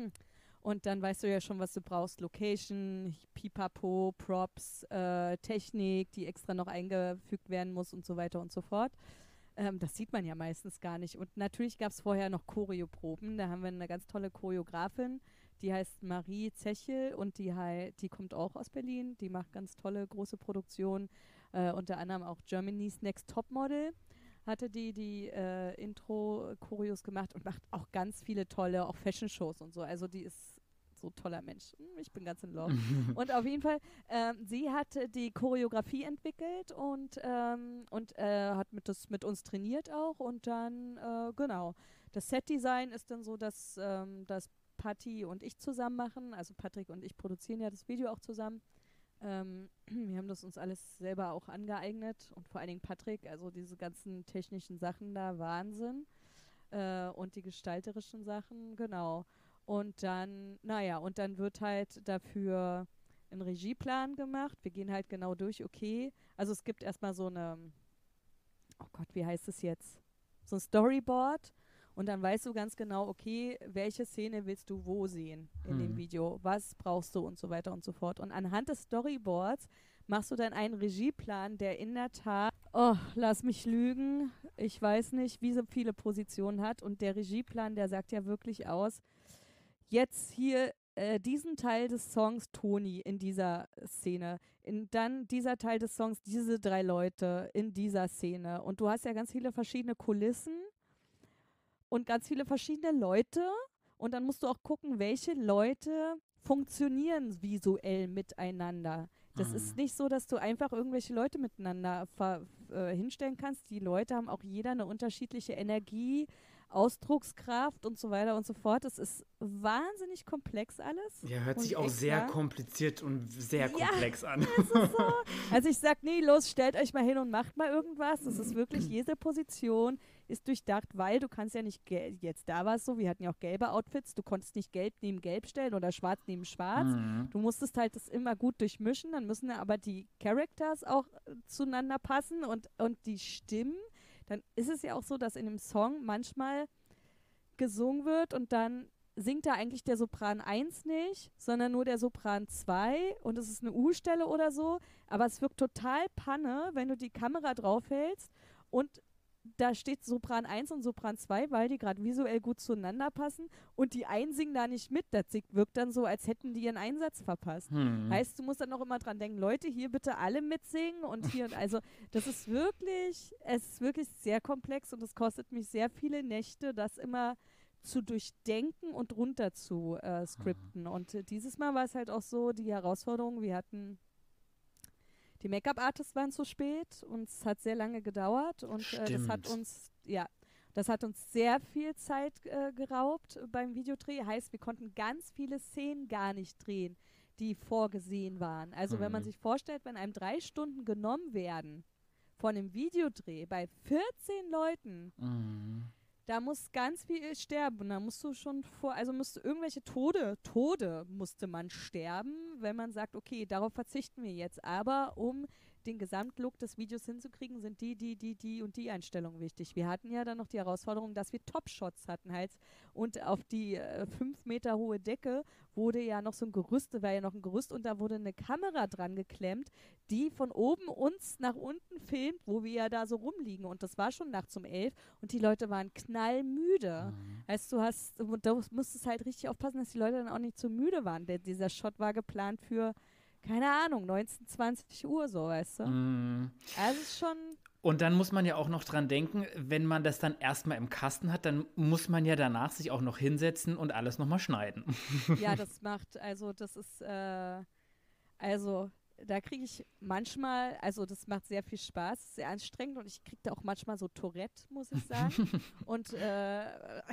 Und dann weißt du ja schon, was du brauchst. Location, Pipapo, Props, äh, Technik, die extra noch eingefügt werden muss und so weiter und so fort. Ähm, das sieht man ja meistens gar nicht. Und natürlich gab es vorher noch Choreoproben. Da haben wir eine ganz tolle Choreografin, die heißt Marie Zechel und die, hei- die kommt auch aus Berlin. Die macht ganz tolle große Produktionen, äh, unter anderem auch Germany's Next Topmodel hatte die die äh, Intro-Choreos gemacht und macht auch ganz viele tolle, auch Fashion-Shows und so. Also die ist so ein toller Mensch. Hm, Ich bin ganz in Love. Und auf jeden Fall, ähm, sie hat äh, die Choreografie entwickelt und, ähm, und äh, hat mit, das, mit uns trainiert auch. Und dann, äh, genau, das Set-Design ist dann so, dass, ähm, dass Patti und ich zusammen machen. Also Patrick und ich produzieren ja das Video auch zusammen. Ähm, wir haben das uns alles selber auch angeeignet und vor allen Dingen Patrick, also diese ganzen technischen Sachen da, Wahnsinn. Äh, und die gestalterischen Sachen, genau. Und dann, naja, und dann wird halt dafür ein Regieplan gemacht. Wir gehen halt genau durch, okay. Also es gibt erstmal so eine, oh Gott, wie heißt es jetzt? So ein Storyboard. Und dann weißt du ganz genau, okay, welche Szene willst du wo sehen in dem Hm. Video? Was brauchst du und so weiter und so fort. Und anhand des Storyboards machst du dann einen Regieplan, der in der Tat, oh, lass mich lügen, ich weiß nicht, wie so viele Positionen hat. Und der Regieplan, der sagt ja wirklich aus, jetzt hier äh, diesen Teil des Songs Toni in dieser Szene, in dann dieser Teil des Songs diese drei Leute in dieser Szene. Und du hast ja ganz viele verschiedene Kulissen und ganz viele verschiedene Leute. Und dann musst du auch gucken, welche Leute funktionieren visuell miteinander. Das Hm. ist nicht so, dass du einfach irgendwelche Leute miteinander ver äh, hinstellen kannst. Die Leute haben auch jeder eine unterschiedliche Energie, Ausdruckskraft und so weiter und so fort. Das ist wahnsinnig komplex alles. Ja, hört muss sich ich auch echt sehr sagen. kompliziert und sehr Ja, komplex an. das ist so. Also ich sag, nee, los, stellt euch mal hin und macht mal irgendwas. Das ist wirklich, jede Position ist durchdacht, weil du kannst ja nicht, gel- jetzt da war es so, wir hatten ja auch gelbe Outfits, du konntest nicht gelb neben gelb stellen oder schwarz neben schwarz. Mhm. Du musstest halt das immer gut durchmischen, dann müssen ja aber die Characters auch äh, zueinander passen und, und die Stimmen. Dann ist es ja auch so, dass in dem Song manchmal gesungen wird und dann singt da eigentlich der Sopran eins nicht, sondern nur der Sopran zwei und es ist eine U-Stelle oder so, aber es wirkt total Panne, wenn du die Kamera draufhältst und da steht Sopran eins und Sopran zwei, weil die gerade visuell gut zueinander passen und die einen singen da nicht mit. Das wirkt dann so, als hätten die ihren Einsatz verpasst. Hm. Heißt, du musst dann auch immer dran denken, Leute, hier bitte alle mitsingen und hier, also das ist wirklich, es ist wirklich sehr komplex und es kostet mich sehr viele Nächte, das immer zu durchdenken und runter zu äh, skripten. Und äh, dieses Mal war es halt auch so, die Herausforderung, wir hatten die Make-up-Artists waren zu spät und es hat sehr lange gedauert und äh, das hat Stimmt. uns, ja, das hat uns sehr viel Zeit äh, geraubt beim Videodreh. Heißt, wir konnten ganz viele Szenen gar nicht drehen, die vorgesehen waren. Also wenn man Hm. sich vorstellt, wenn einem drei Stunden genommen werden von einem Videodreh bei vierzehn Leuten, Hm. da muss ganz viel sterben. Da musst du schon vor, also musste irgendwelche Tode, Tode musste man sterben, wenn man sagt, okay, darauf verzichten wir jetzt. Aber um den Gesamtlook des Videos hinzukriegen, sind die, die, die, die und die Einstellungen wichtig. Wir hatten ja dann noch die Herausforderung, dass wir Top-Shots hatten halt. Und auf die äh, fünf Meter hohe Decke wurde ja noch so ein Gerüst, da war ja noch ein Gerüst und da wurde eine Kamera dran geklemmt, die von oben uns nach unten filmt, wo wir ja da so rumliegen. Und das war schon nachts um elf und die Leute waren knallmüde. Hm. Heißt, du hast, du musstest halt richtig aufpassen, dass die Leute dann auch nicht zu müde waren. Der, dieser Shot war geplant für, keine Ahnung, neunzehn, zwanzig Uhr so, weißt du? Hm. Also es ist schon, Und dann muss man ja auch noch dran denken, wenn man das dann erstmal im Kasten hat, dann muss man ja danach sich auch noch hinsetzen und alles nochmal schneiden. ja, das macht, also das ist, äh, also da kriege ich manchmal, also das macht sehr viel Spaß, sehr anstrengend und ich kriege da auch manchmal so Tourette, muss ich sagen. Und äh,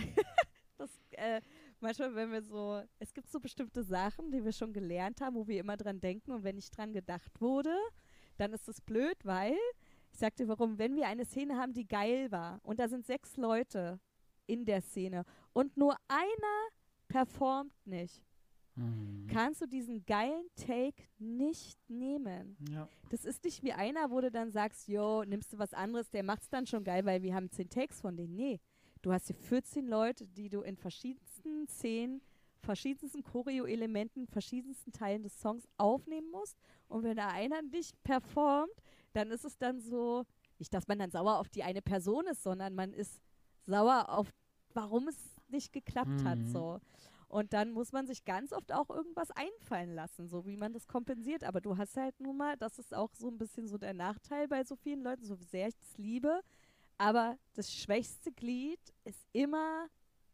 das, äh, manchmal, wenn wir so, es gibt so bestimmte Sachen, die wir schon gelernt haben, wo wir immer dran denken und wenn nicht dran gedacht wurde, dann ist das blöd, weil, ich sag dir warum, wenn wir eine Szene haben, die geil war und da sind sechs Leute in der Szene und nur einer performt nicht, Hm. kannst du diesen geilen Take nicht nehmen. Ja. Das ist nicht wie einer, wo du dann sagst, yo, nimmst du was anderes, der macht's dann schon geil, weil wir haben zehn Takes von denen. Nee, du hast hier vierzehn Leute, die du in verschiedensten Szenen, verschiedensten Choreo-Elementen, verschiedensten Teilen des Songs aufnehmen musst. Und wenn da einer nicht performt, dann ist es dann so, nicht, dass man dann sauer auf die eine Person ist, sondern man ist sauer auf, warum es nicht geklappt hat, Mhm. so. Und dann muss man sich ganz oft auch irgendwas einfallen lassen, so wie man das kompensiert. Aber du hast halt nun mal, das ist auch so ein bisschen so der Nachteil bei so vielen Leuten, so sehr ich das liebe. Aber das schwächste Glied ist immer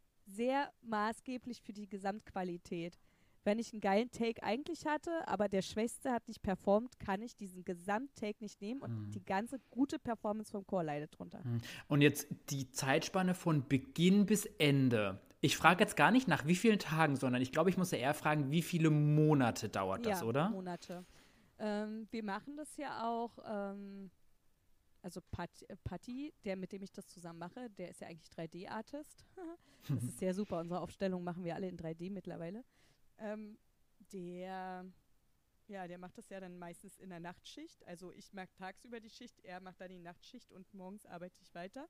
sehr maßgeblich für die Gesamtqualität. Wenn ich einen geilen Take eigentlich hatte, aber der Schwächste hat nicht performt, kann ich diesen Gesamttake nicht nehmen und Mhm. die ganze gute Performance vom Chor leidet drunter. Und jetzt die Zeitspanne von Beginn bis Ende. Ich frage jetzt gar nicht nach wie vielen Tagen, sondern ich glaube, ich muss ja eher fragen, wie viele Monate dauert das, Ja, oder? Monate. Ähm, wir machen das ja auch, ähm, also Pat äh, Patti, der mit dem ich das zusammen mache, der ist ja eigentlich drei D-Artist. Das ist sehr super. Unsere Aufstellung machen wir alle in drei D mittlerweile. Ähm, der, ja, der macht das ja dann meistens in der Nachtschicht. Also ich mache tagsüber die Schicht, er macht dann die Nachtschicht und morgens arbeite ich weiter.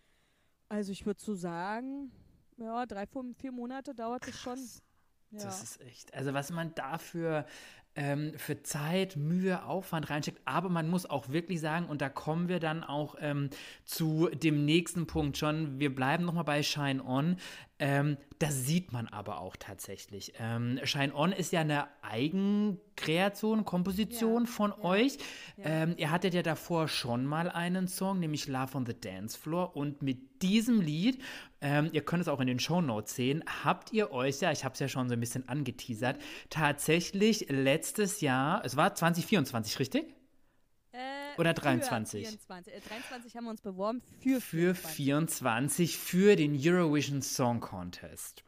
Also ich würde so sagen, ja, drei, fünf, vier Monate dauert es schon. Ja. Das ist echt, also was man dafür ähm, für Zeit, Mühe, Aufwand reinsteckt, aber man muss auch wirklich sagen, und da kommen wir dann auch ähm, zu dem nächsten Punkt schon, wir bleiben nochmal bei Shine On, ähm, das sieht man aber auch tatsächlich. Ähm, Shine On ist ja eine Eigenkreation, Komposition Ja, von ja, euch. ja. Ähm, ihr hattet ja davor schon mal einen Song, nämlich Love on the Dance Floor, und mit diesem Lied, ähm, ihr könnt es auch in den Shownotes sehen, habt ihr euch ja, ich habe es ja schon so ein bisschen angeteasert, tatsächlich letztes Jahr, es war zwanzig vierundzwanzig, richtig? Äh, Oder für dreiundzwanzig? vierundzwanzig. Äh, dreiundzwanzig haben wir uns beworben für Für vierundzwanzig. vierundzwanzig, für den Eurovision Song Contest.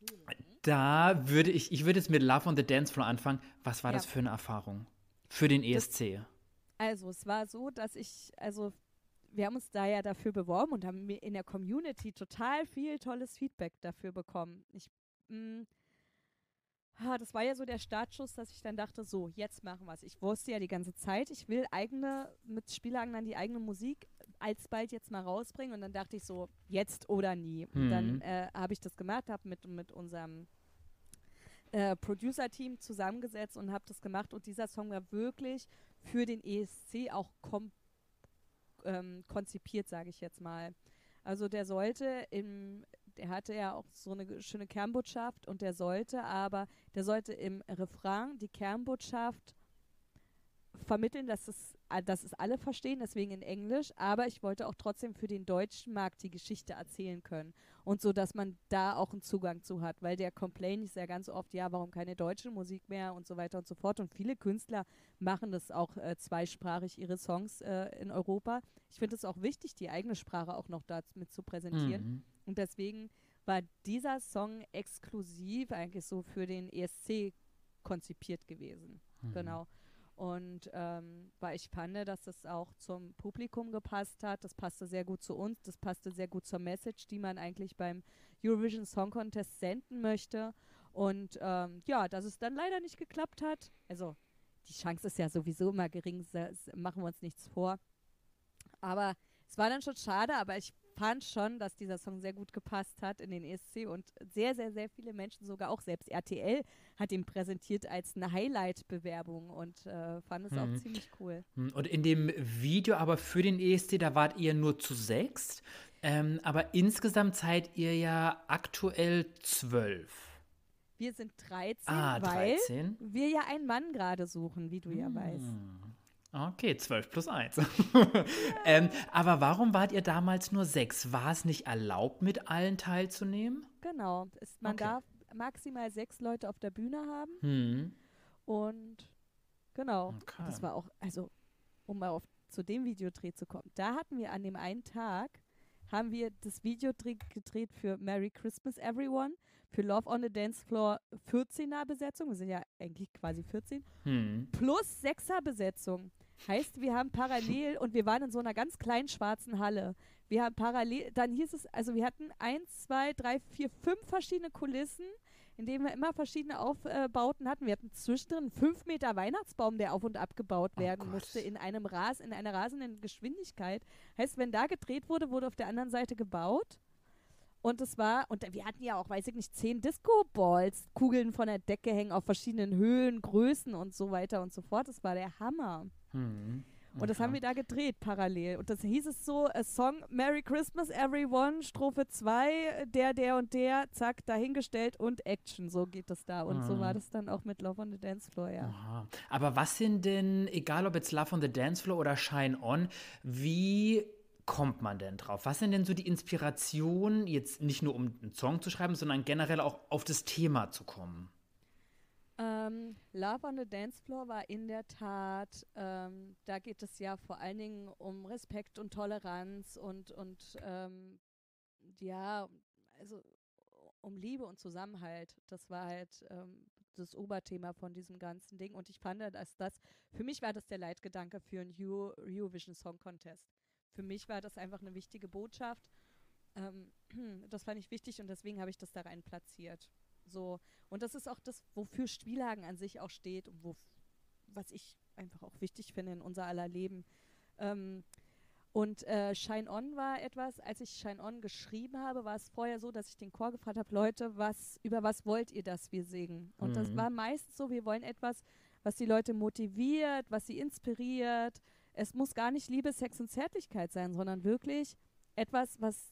Da würde ich, ich würde jetzt mit Love on the Dance Floor anfangen. Was war Ja. das für eine Erfahrung? Für den E S C? Also es war so, dass ich, also wir haben uns da ja dafür beworben und haben mir in der Community total viel tolles Feedback dafür bekommen. Ich, mh, ah, das war ja so der Startschuss, dass ich dann dachte, so, jetzt machen wir es. Ich wusste ja die ganze Zeit, ich will eigene, mit Spielhagen dann die eigene Musik alsbald jetzt mal rausbringen und dann dachte ich so, jetzt oder nie. Und Mhm. dann äh, habe ich das gemacht, habe mit, mit unserem äh, Producer-Team zusammengesetzt und habe das gemacht und dieser Song war wirklich für den E S C auch kom ähm, konzipiert, sage ich jetzt mal. Also der sollte im, der hatte ja auch so eine schöne Kernbotschaft und der sollte aber, der sollte im Refrain die Kernbotschaft vermitteln, dass es, äh, dass es alle verstehen, deswegen in Englisch, aber ich wollte auch trotzdem für den deutschen Markt die Geschichte erzählen können und so, dass man da auch einen Zugang zu hat, weil der Complaint ist ja ganz oft, ja, warum keine deutsche Musik mehr und so weiter und so fort und viele Künstler machen das auch äh, zweisprachig, ihre Songs äh, in Europa. Ich finde es auch wichtig, die eigene Sprache auch noch da mit zu präsentieren Mhm. und deswegen war dieser Song exklusiv eigentlich so für den E S C konzipiert gewesen. Mhm. Genau. Und ähm, weil ich fand, dass das auch zum Publikum gepasst hat, das passte sehr gut zu uns, das passte sehr gut zur Message, die man eigentlich beim Eurovision Song Contest senden möchte. Und ähm, ja, dass es dann leider nicht geklappt hat, also die Chance ist ja sowieso immer gering, s- machen wir uns nichts vor. Aber es war dann schon schade, aber ich fand schon, dass dieser Song sehr gut gepasst hat in den E S C und sehr, sehr, sehr viele Menschen, sogar auch selbst R T L, hat ihn präsentiert als eine Highlight-Bewerbung und äh, fand es auch Mhm. ziemlich cool. Hm, Und in dem Video aber für den E S C, da wart ihr nur zu sechst. Ähm, aber insgesamt seid ihr ja aktuell zwölf. Wir sind dreizehn, Ah, weil dreizehn. wir ja einen Mann gerade suchen, wie du ja weißt. Hm. Okay, zwölf plus eins. ähm, aber warum wart ihr damals nur sechs? War es nicht erlaubt, mit allen teilzunehmen? Genau. Ist, man Okay. darf maximal sechs Leute auf der Bühne haben Hm. und genau. Und Okay. das war auch, also um mal auf, zu dem Videodreh zu kommen. Da hatten wir an dem einen Tag, haben wir das Video dreh- gedreht für Merry Christmas Everyone, für Love on the Dance Floor vierzehner Besetzung, wir sind ja eigentlich quasi vierzehn, Hm. plus sechser Besetzung. Heißt, wir haben parallel, und wir waren in so einer ganz kleinen schwarzen Halle. Wir haben parallel, dann hieß es, also wir hatten eins, zwei, drei, vier, fünf verschiedene Kulissen, in denen wir immer verschiedene Aufbauten hatten. Wir hatten zwischendrin einen fünf Meter Weihnachtsbaum, der auf und ab gebaut Oh werden musste, Gott. in einem Ras, in einer rasenden Geschwindigkeit. Heißt, wenn da gedreht wurde, wurde auf der anderen Seite gebaut. Und es war, und wir hatten ja auch, weiß ich nicht, zehn Disco-Balls, Kugeln von der Decke hängen auf verschiedenen Höhen, Größen und so weiter und so fort. Das war der Hammer. Hm. Und das haben Okay. wir da gedreht parallel. Und das hieß es so, a Song Merry Christmas Everyone, Strophe zwei, der, der und der, zack, dahingestellt und Action. So geht das da. Und so war Hm. das dann auch mit Love on the Dance Floor, ja. Aha. Aber was sind denn, egal ob jetzt Love on the Dance Floor oder Shine On, wie kommt man denn drauf? Was sind denn so die Inspirationen, jetzt nicht nur um einen Song zu schreiben, sondern generell auch auf das Thema zu kommen? Ähm, Love on the Dance Floor war in der Tat, ähm, da geht es ja vor allen Dingen um Respekt und Toleranz und, und ähm, ja, also um Liebe und Zusammenhalt. Das war halt ähm, das Oberthema von diesem ganzen Ding. Und ich fand, dass das, für mich war das der Leitgedanke für einen Euro- Eurovision Song Contest. Für mich war das einfach eine wichtige Botschaft. Ähm, das fand ich wichtig und deswegen habe ich das da rein platziert. So. Und das ist auch das, wofür Spielhagen an sich auch steht und wo, was ich einfach auch wichtig finde in unser aller Leben. Ähm, und äh, Shine On war etwas, als ich Shine On geschrieben habe, war es vorher so, dass ich den Chor gefragt habe, Leute, was, über was wollt ihr, dass wir singen? Und das Mhm. war meistens so, wir wollen etwas, was die Leute motiviert, was sie inspiriert. Es muss gar nicht Liebe, Sex und Zärtlichkeit sein, sondern wirklich etwas, was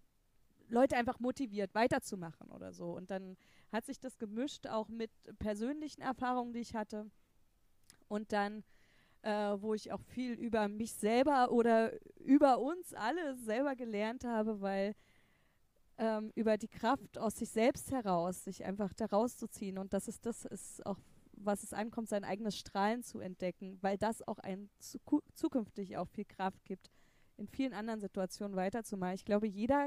Leute einfach motiviert, weiterzumachen oder so. Und dann hat sich das gemischt auch mit persönlichen Erfahrungen, die ich hatte. Und dann äh, wo ich auch viel über mich selber oder über uns alle selber gelernt habe, weil ähm, über die Kraft aus sich selbst heraus, sich einfach da rauszuziehen und das ist das ist auch, was es ankommt, sein eigenes Strahlen zu entdecken, weil das auch ein zu, zukünftig auch viel Kraft gibt, in vielen anderen Situationen weiterzumachen. Ich glaube, jeder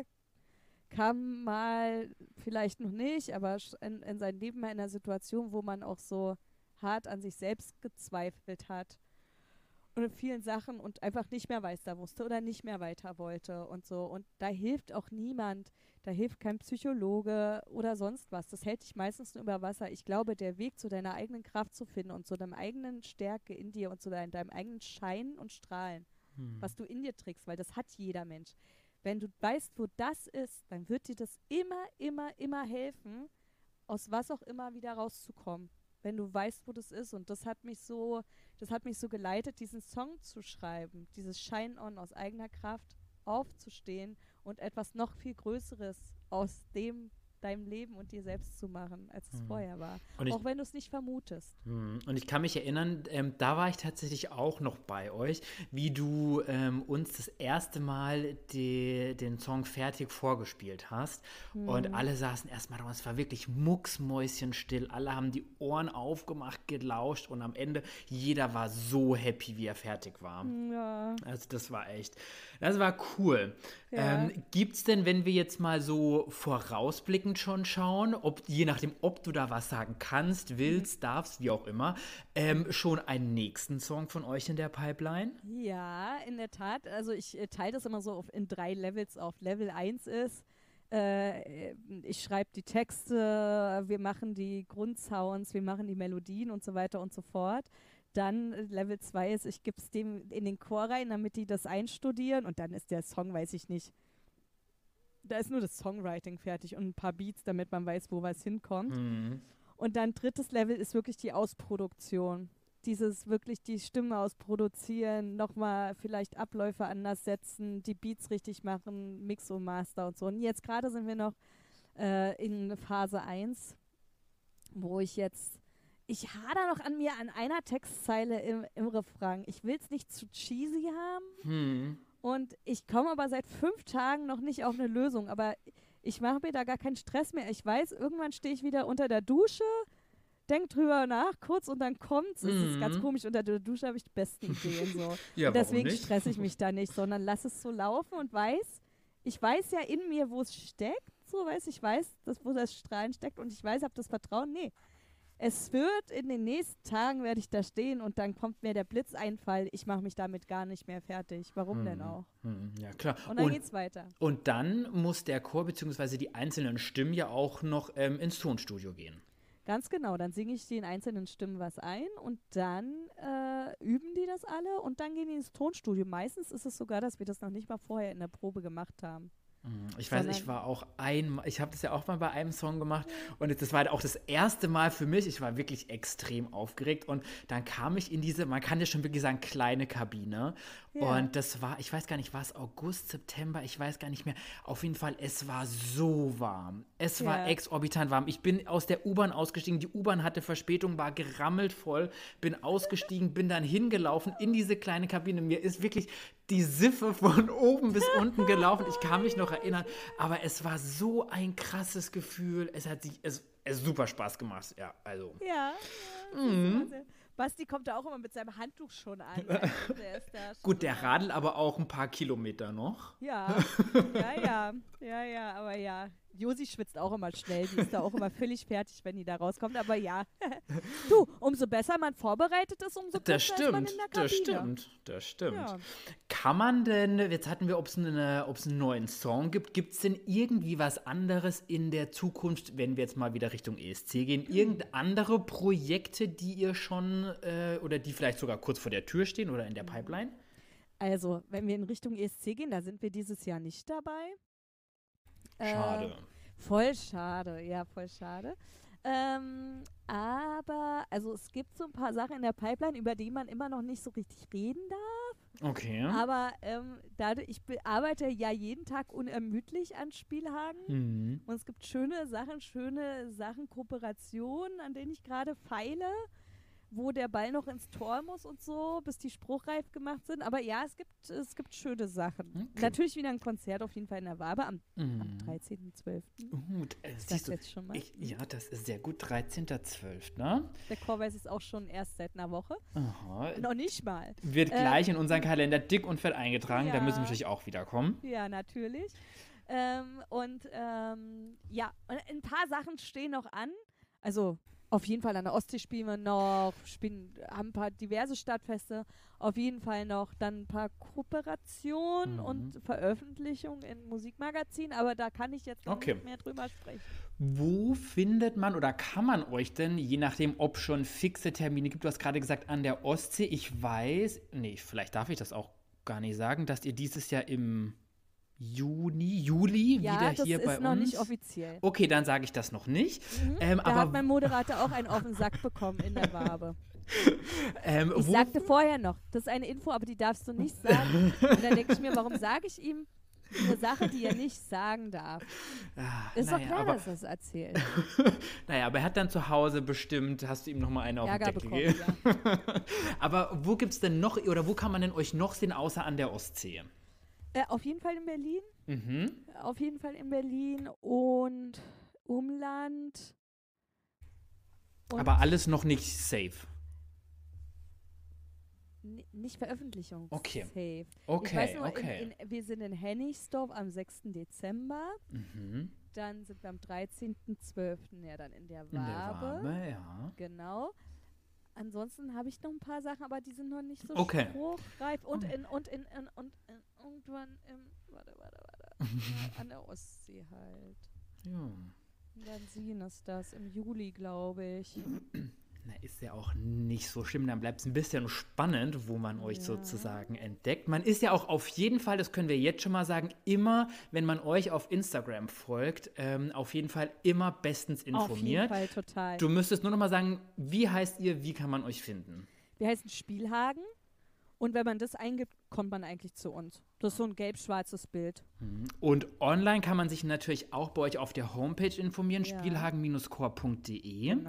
kam mal, vielleicht noch nicht, aber in, in seinem Leben mal in einer Situation, wo man auch so hart an sich selbst gezweifelt hat und in vielen Sachen und einfach nicht mehr weiter wusste oder nicht mehr weiter wollte und so. Und da hilft auch niemand, da hilft kein Psychologe oder sonst was. Das hält dich meistens nur über Wasser. Ich glaube, der Weg zu deiner eigenen Kraft zu finden und zu deiner eigenen Stärke in dir und zu dein, deinem eigenen Scheinen und Strahlen, Hm. was du in dir trägst, weil das hat jeder Mensch. Wenn du weißt, wo das ist, dann wird dir das immer, immer, immer helfen, aus was auch immer wieder rauszukommen. wenn du weißt, wo das ist. Und das hat mich so, das hat mich so geleitet, diesen Song zu schreiben, dieses Shine On aus eigener Kraft aufzustehen und etwas noch viel Größeres aus dem deinem Leben und dir selbst zu machen, als es mhm. vorher war. Ich, auch wenn du es nicht vermutest. Und ich kann mich erinnern, ähm, da war ich tatsächlich auch noch bei euch, wie du ähm, uns das erste Mal die, den Song fertig vorgespielt hast. Mhm. Und alle saßen erstmal da, es war wirklich mucksmäuschenstill. Alle haben die Ohren aufgemacht, gelauscht und am Ende, jeder war so happy, wie er fertig war. Ja. Also das war echt, das war cool. Ja. Ähm, gibt's denn, wenn wir jetzt mal so vorausblickend schon schauen, ob, je nachdem, ob du da was sagen kannst, willst, mhm. darfst, wie auch immer, ähm, schon einen nächsten Song von euch in der Pipeline? Ja, in der Tat. Also ich äh, teile das immer so auf, in drei Levels auf. Level eins ist, äh, ich schreibe die Texte, wir machen die Grundsounds, wir machen die Melodien und so weiter und so fort. Dann Level zwei ist, ich gebe es dem in den Chor rein, damit die das einstudieren. Und dann ist der Song, weiß ich nicht, da ist nur das Songwriting fertig und ein paar Beats, damit man weiß, wo was hinkommt. Mhm. Und dann drittes Level ist wirklich die Ausproduktion. Dieses wirklich die Stimme ausproduzieren, nochmal vielleicht Abläufe anders setzen, die Beats richtig machen, Mix und Master und so. Und jetzt gerade sind wir noch äh, in Phase eins, wo ich jetzt Ich hader noch an mir an einer Textzeile im, im Refrain. Ich will es nicht zu cheesy haben. Hm. Und ich komme aber seit fünf Tagen noch nicht auf eine Lösung. Aber ich mache mir da gar keinen Stress mehr. Ich weiß, irgendwann stehe ich wieder unter der Dusche, denk drüber nach, kurz und dann kommt's. Es Mhm. ist ganz komisch, unter der Dusche habe ich die besten Ideen. So. Ja, und deswegen nicht? stresse ich mich da nicht, sondern lass es so laufen und weiß, ich weiß ja in mir, wo es steckt. So weiß ich, weiß, dass, wo das Strahlen steckt und ich weiß, habe das Vertrauen. Nee. Es wird in den nächsten Tagen, werde ich da stehen und dann kommt mir der Blitzeinfall. Ich mache mich damit gar nicht mehr fertig. Warum hm, denn auch? Hm, ja, klar. Und dann und, geht's weiter. Und dann muss der Chor bzw. die einzelnen Stimmen ja auch noch ähm, ins Tonstudio gehen. Ganz genau. Dann singe ich den einzelnen Stimmen was ein und dann äh, üben die das alle und dann gehen die ins Tonstudio. Meistens ist es sogar, dass wir das noch nicht mal vorher in der Probe gemacht haben. Ich weiß, ich war auch ein, ich habe das ja auch mal bei einem Song gemacht und das war auch das erste Mal für mich, ich war wirklich extrem aufgeregt und dann kam ich in diese, man kann ja schon wirklich sagen, kleine Kabine ja. Und das war, ich weiß gar nicht, war es August, September, ich weiß gar nicht mehr, auf jeden Fall, es war so warm, es ja. war exorbitant warm, ich bin aus der U-Bahn ausgestiegen, die U-Bahn hatte Verspätung, war gerammelt voll, bin ausgestiegen, bin dann hingelaufen in diese kleine Kabine, mir ist wirklich die Siffe von oben bis unten gelaufen. Ich kann mich noch erinnern, aber es war so ein krasses Gefühl. Es hat sich, es, es super Spaß gemacht. Ja, also. Ja. ja mhm. Basti kommt da auch immer mit seinem Handtuch schon an. Also der ist da schon Gut, der radelt aber auch ein paar Kilometer noch. Ja, ja, ja, ja, ja, aber ja. Josi schwitzt auch immer schnell, die ist da auch immer völlig fertig, wenn die da rauskommt, aber ja. Du, umso besser man vorbereitet ist, umso besser ist man in der Kabine. Das stimmt, das stimmt. Ja. Kann man denn, jetzt hatten wir, ob es eine, ob's einen neuen Song gibt, gibt es denn irgendwie was anderes in der Zukunft, wenn wir jetzt mal wieder Richtung E S C gehen, mhm. irgendeine andere Projekte, die ihr schon, äh, oder die vielleicht sogar kurz vor der Tür stehen oder in der Pipeline? Also, wenn wir in Richtung E S C gehen, da sind wir dieses Jahr nicht dabei. Schade. Äh, voll schade, ja, voll schade. Ähm, aber, also es gibt so ein paar Sachen in der Pipeline, über die man immer noch nicht so richtig reden darf. Okay. Aber ähm, dadurch, ich be- arbeite ja jeden Tag unermüdlich an Spielhagen. Mhm. Und es gibt schöne Sachen, schöne Sachen, Kooperationen, an denen ich gerade feile, wo der Ball noch ins Tor muss und so, bis die spruchreif gemacht sind. Aber ja, es gibt, es gibt schöne Sachen. Okay. Natürlich wieder ein Konzert auf jeden Fall in der Wabe am, mhm. am dreizehnten zwölften Uh, äh, siehst du, jetzt schon mal? Ich, ja, das ist sehr gut. dreizehnter zwölfter Ne? Der Chorweis ist auch schon erst seit einer Woche. Aha. Noch nicht mal. Wird ähm, gleich in unseren Kalender dick und fett eingetragen. Ja. Da müssen wir natürlich auch wiederkommen. Ja, natürlich. Ähm, und ähm, ja, und ein paar Sachen stehen noch an. Also auf jeden Fall an der Ostsee spielen wir noch, spielen, haben ein paar diverse Stadtfeste, auf jeden Fall noch dann ein paar Kooperationen mhm. und Veröffentlichungen in Musikmagazinen, aber da kann ich jetzt noch okay. nicht mehr drüber sprechen. Wo findet man oder kann man euch denn, je nachdem, ob schon fixe Termine gibt, du hast gerade gesagt, an der Ostsee, ich weiß, nee, vielleicht darf ich das auch gar nicht sagen, dass ihr dieses Jahr im Juni, Juli ja, wieder hier bei uns. Ja, das ist noch nicht offiziell. Okay, dann sage ich das noch nicht. Mhm, ähm, da aber hat mein Moderator auch einen auf den Sack bekommen in der Wabe. ähm, ich wo, sagte vorher noch, das ist eine Info, aber die darfst du nicht sagen. Und dann denke ich mir, warum sage ich ihm eine Sache, die er nicht sagen darf? Ah, ist naja, doch klar, aber, dass er es erzählt. naja, aber er hat dann zu Hause bestimmt, hast du ihm nochmal einen auf Ärger den Deckel bekommen, gegeben. ja. Aber wo gibt es denn noch, oder wo kann man denn euch noch sehen, außer an der Ostsee? Äh, auf jeden Fall in Berlin. Mhm. Auf jeden Fall in Berlin und Umland. Und Aber alles noch nicht safe. n- nicht veröffentlichungssafe. Okay. Ich Okay, weiß nur, okay. in, in, wir sind in Hennigsdorf am sechsten Dezember. Mhm. Dann sind wir am dreizehnten zwölften ja dann in der In der Wabe. Wabe, ja. Genau. Ansonsten habe ich noch ein paar Sachen, aber die sind noch nicht so Okay. spruchreif. Und Okay. in, und in, in, und in, irgendwann im, warte, warte, warte, äh, an der Ostsee halt. Ja. Benzin ist das, im Juli, glaube ich. Na, ist ja auch nicht so schlimm. Dann bleibt es ein bisschen spannend, wo man euch Ja. sozusagen entdeckt. Man ist ja auch auf jeden Fall, das können wir jetzt schon mal sagen, immer, wenn man euch auf Instagram folgt, ähm, auf jeden Fall immer bestens Auf jeden informiert. Fall total. Du müsstest nur noch mal sagen, wie heißt ihr, wie kann man euch finden? Wir heißen Spielhagen und wenn man das eingibt, kommt man eigentlich zu uns. Das ist so ein gelb-schwarzes Bild. Und online kann man sich natürlich auch bei euch auf der Homepage informieren, Ja. spielhagen Bindestrich chor punkt de. Genau.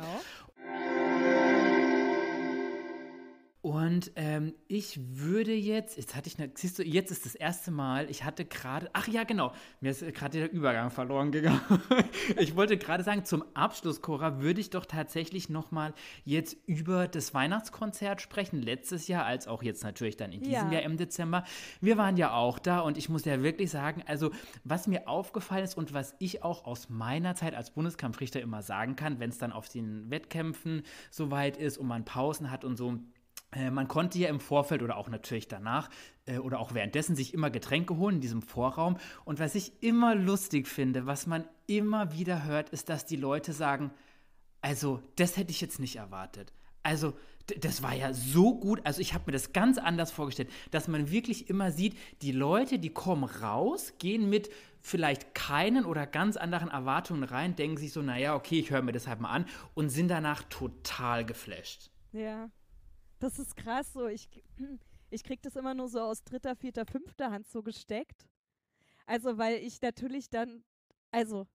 Und ähm, ich würde jetzt, jetzt hatte ich, eine, siehst du, jetzt ist das erste Mal, ich hatte gerade, ach ja, genau, mir ist gerade der Übergang verloren gegangen. Ich wollte gerade sagen, zum Abschluss, Cora, würde ich doch tatsächlich nochmal jetzt über das Weihnachtskonzert sprechen, letztes Jahr, als auch jetzt natürlich dann in diesem Ja. Jahr im Dezember. Wir waren ja auch da und ich muss ja wirklich sagen, also was mir aufgefallen ist und was ich auch aus meiner Zeit als Bundeskampfrichter immer sagen kann, wenn es dann auf den Wettkämpfen soweit ist und man Pausen hat und so, Äh, man konnte ja im Vorfeld oder auch natürlich danach äh, oder auch währenddessen sich immer Getränke holen in diesem Vorraum. Und was ich immer lustig finde, was man immer wieder hört, ist, dass die Leute sagen, also das hätte ich jetzt nicht erwartet. Also d- das war ja so gut. Also ich habe mir das ganz anders vorgestellt, dass man wirklich immer sieht, die Leute, die kommen raus, gehen mit vielleicht keinen oder ganz anderen Erwartungen rein, denken sich so, naja, okay, ich höre mir das halt mal an und sind danach total geflasht. Ja. Das ist krass so. Ich, ich krieg das immer nur so aus dritter, vierter, fünfter Hand so gesteckt. Also, weil ich natürlich dann, also,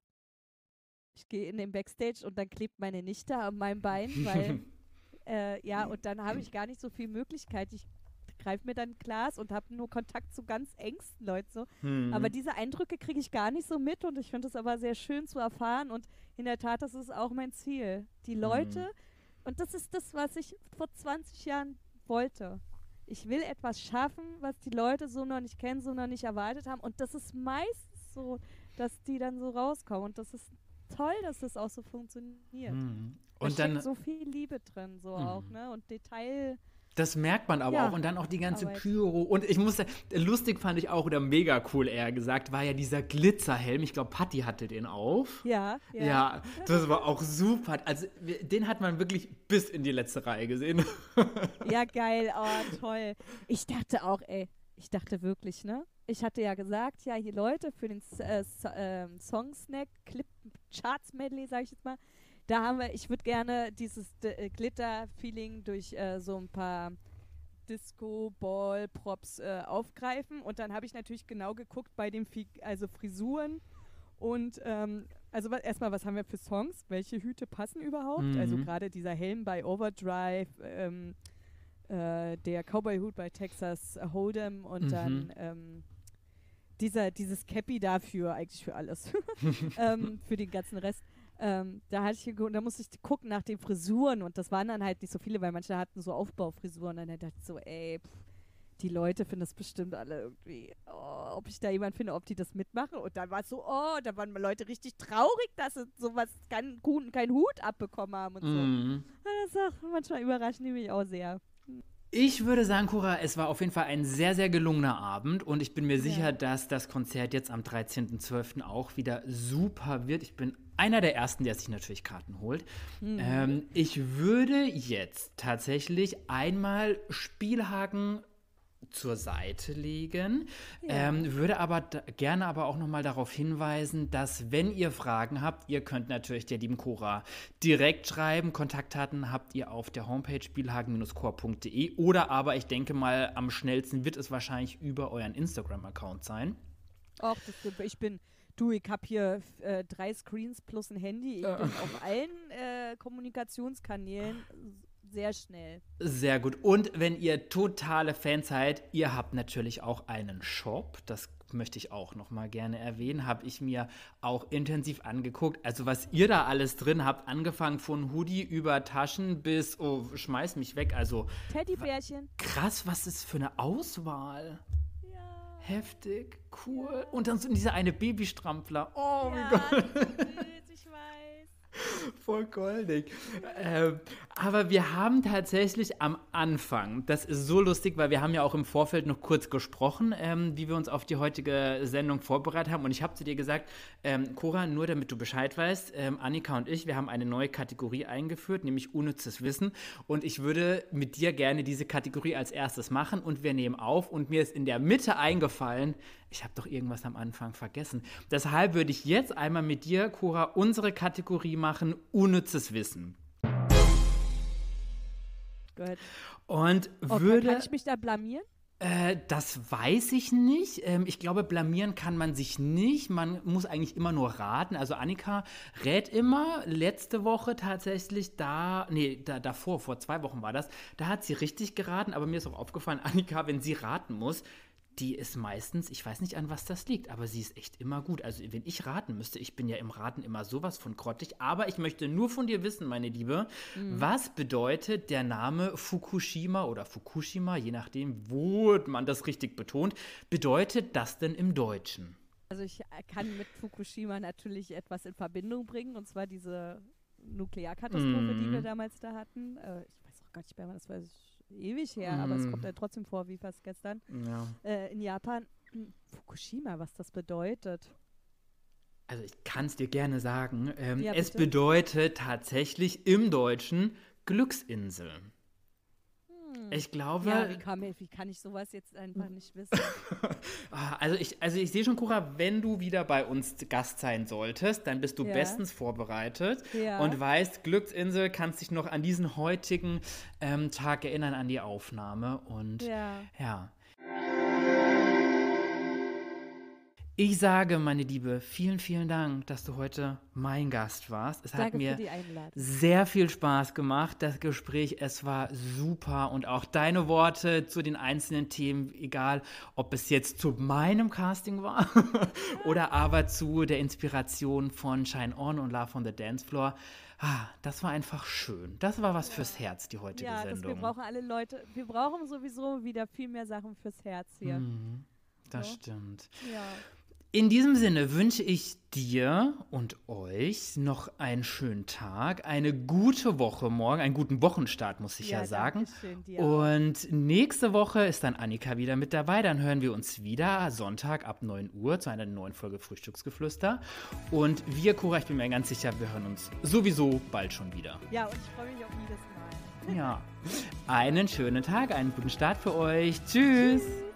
ich gehe in den Backstage und dann klebt meine Nichte an meinem Bein, weil, äh, ja, und dann habe ich gar nicht so viel Möglichkeit. Ich greife mir dann ein Glas und habe nur Kontakt zu ganz engsten Leuten so. Hm. Aber diese Eindrücke kriege ich gar nicht so mit und ich finde es aber sehr schön zu erfahren und in der Tat, das ist auch mein Ziel. Die Leute, und das ist das, was ich vor zwanzig Jahren wollte. Ich will etwas schaffen, was die Leute so noch nicht kennen, so noch nicht erwartet haben. Und das ist meistens so, dass die dann so rauskommen. Und das ist toll, dass das auch so funktioniert. Hm. Da Und dann, steckt so viel Liebe drin, so Mhm. auch, ne? Und Detail. das merkt man aber Ja, auch. Und dann auch die ganze Arbeit. Pyro. Und ich muss sagen, lustig fand ich auch, oder mega cool eher gesagt, war ja dieser Glitzerhelm. Ich glaube, Patti hatte den auf. Ja, ja. Ja, das war auch super. Also, wir- den hat man wirklich bis in die letzte Reihe gesehen. Ja, geil, oh, toll. Ich dachte auch, ey, ich dachte wirklich, ne? Ich hatte ja gesagt, ja, hier Leute, für den S- äh, so ähm, Songsnack, Clip Charts Medley, sag ich jetzt mal, da haben wir, ich würde gerne dieses D- äh, Glitter-Feeling durch äh, so ein paar Disco-Ball-Props äh, aufgreifen. Und dann habe ich natürlich genau geguckt bei den Fi also Frisuren und ähm, also wa- erstmal, was haben wir für Songs? Welche Hüte passen überhaupt? Mhm. Also gerade dieser Helm bei Overdrive, ähm, äh, der Cowboy-Hut bei Texas Hold'em und Mhm. dann ähm, dieser, dieses Cappy dafür, eigentlich für alles, ähm, für den ganzen Rest. Ähm, da hatte ich geguckt, da musste ich gucken nach den Frisuren und das waren dann halt nicht so viele, weil manche hatten so Aufbaufrisuren und dann dachte ich so, ey, pff, die Leute finden das bestimmt alle irgendwie, oh, ob ich da jemanden finde, ob die das mitmachen. Und dann war es so, oh, da waren Leute richtig traurig, dass sie sowas, keinen kein Hut abbekommen haben und so. Mhm. Das ist auch, manchmal überraschen die mich auch sehr. Ich würde sagen, Cora, es war auf jeden Fall ein sehr, sehr gelungener Abend und ich bin mir sicher, Ja. dass das Konzert jetzt am dreizehnten zwölften auch wieder super wird. Ich bin einer der Ersten, der sich natürlich Karten holt. Mhm. Ähm, ich würde jetzt tatsächlich einmal Spielhagen zur Seite legen. Ja. Ähm, würde aber da, gerne aber auch nochmal darauf hinweisen, dass wenn ihr Fragen habt, ihr könnt natürlich der lieben Cora direkt schreiben. Kontaktdaten habt ihr auf der Homepage spielhagen Bindestrich chor Punkt de oder aber ich denke mal, am schnellsten wird es wahrscheinlich über euren Instagram-Account sein. Ach, das, ich bin, du, ich habe hier äh, drei Screens plus ein Handy. Ich Äh. bin auf allen äh, Kommunikationskanälen sehr schnell. Sehr gut. Und wenn ihr totale Fans seid, ihr habt natürlich auch einen Shop. Das möchte ich auch noch mal gerne erwähnen. Habe ich mir auch intensiv angeguckt. Also was ihr da alles drin habt, angefangen von Hoodie über Taschen bis, oh, schmeiß mich weg. Also Teddybärchen. krass, was ist für eine Auswahl. Ja. Heftig, cool. Und dann so dieser eine Babystrampler. Oh mein Ja, Gott. das ist süß, ich weiß. Voll goldig. Ähm, aber wir haben tatsächlich am Anfang, das ist so lustig, weil wir haben ja auch im Vorfeld noch kurz gesprochen, ähm, wie wir uns auf die heutige Sendung vorbereitet haben. Und ich habe zu dir gesagt, ähm, Cora, nur damit du Bescheid weißt, ähm, Annika und ich, wir haben eine neue Kategorie eingeführt, nämlich unnützes Wissen. Und ich würde mit dir gerne diese Kategorie als erstes machen und wir nehmen auf. Und mir ist in der Mitte eingefallen, ich habe doch irgendwas am Anfang vergessen. Deshalb würde ich jetzt einmal mit dir, Cora, unsere Kategorie machen, unnützes Wissen. Gut. Und Okay, würde... kann ich mich da blamieren? Äh, das weiß ich nicht. Ähm, ich glaube, blamieren kann man sich nicht. Man muss eigentlich immer nur raten. Also Annika rät immer. Letzte Woche tatsächlich da, nee, da, davor, vor zwei Wochen war das, da hat sie richtig geraten. Aber mir ist auch aufgefallen, Annika, wenn sie raten muss, die ist meistens, ich weiß nicht, an was das liegt, aber sie ist echt immer gut. Also wenn ich raten müsste, ich bin ja im Raten immer sowas von grottig, aber ich möchte nur von dir wissen, meine Liebe, mhm. was bedeutet der Name Fukushima oder Fukushima, je nachdem, wo man das richtig betont, bedeutet das denn im Deutschen? Also ich kann mit Fukushima natürlich etwas in Verbindung bringen, und zwar diese Nuklearkatastrophe, mhm. die wir damals da hatten. Äh, ich weiß auch gar nicht mehr, wann das war. Ewig her, mm. aber es kommt ja trotzdem vor, wie fast gestern, ja. äh, in Japan. Fukushima, was das bedeutet. Also ich kann es dir gerne sagen. Ähm, ja, es bedeutet tatsächlich im Deutschen Glücksinsel. Hm. Ich glaube... Ja, wie kann, wie kann ich sowas jetzt einfach nicht wissen? also ich, also ich sehe schon, Cora, wenn du wieder bei uns Gast sein solltest, dann bist du ja. bestens vorbereitet ja. und weißt, Glücksinsel, kannst dich noch an diesen heutigen ähm, Tag erinnern, an die Aufnahme. Und ja. ja. Ich sage, meine Liebe, vielen, vielen Dank, dass du heute mein Gast warst. Es Danke hat mir für die Einladung. sehr viel Spaß gemacht, das Gespräch. Es war super und auch deine Worte zu den einzelnen Themen, egal ob es jetzt zu meinem Casting war oder aber zu der Inspiration von Shine On und Love on the Dance Floor. Ah, das war einfach schön. Das war was ja. fürs Herz, die heutige ja, Sendung. Ja, wir brauchen alle Leute, wir brauchen sowieso wieder viel mehr Sachen fürs Herz hier. Mhm, das so. stimmt. Ja. In diesem Sinne wünsche ich dir und euch noch einen schönen Tag, eine gute Woche morgen, einen guten Wochenstart, muss ich ja, ja sagen. Schön, dir und nächste Woche ist dann Annika wieder mit dabei. Dann hören wir uns wieder Sonntag ab neun Uhr zu einer neuen Folge Frühstücksgeflüster. Und wir, Cora, ich bin mir ganz sicher, wir hören uns sowieso bald schon wieder. Ja, und ich freue mich auf jedes Mal. Ja, einen schönen Tag, einen guten Start für euch. Tschüss. Tschüss.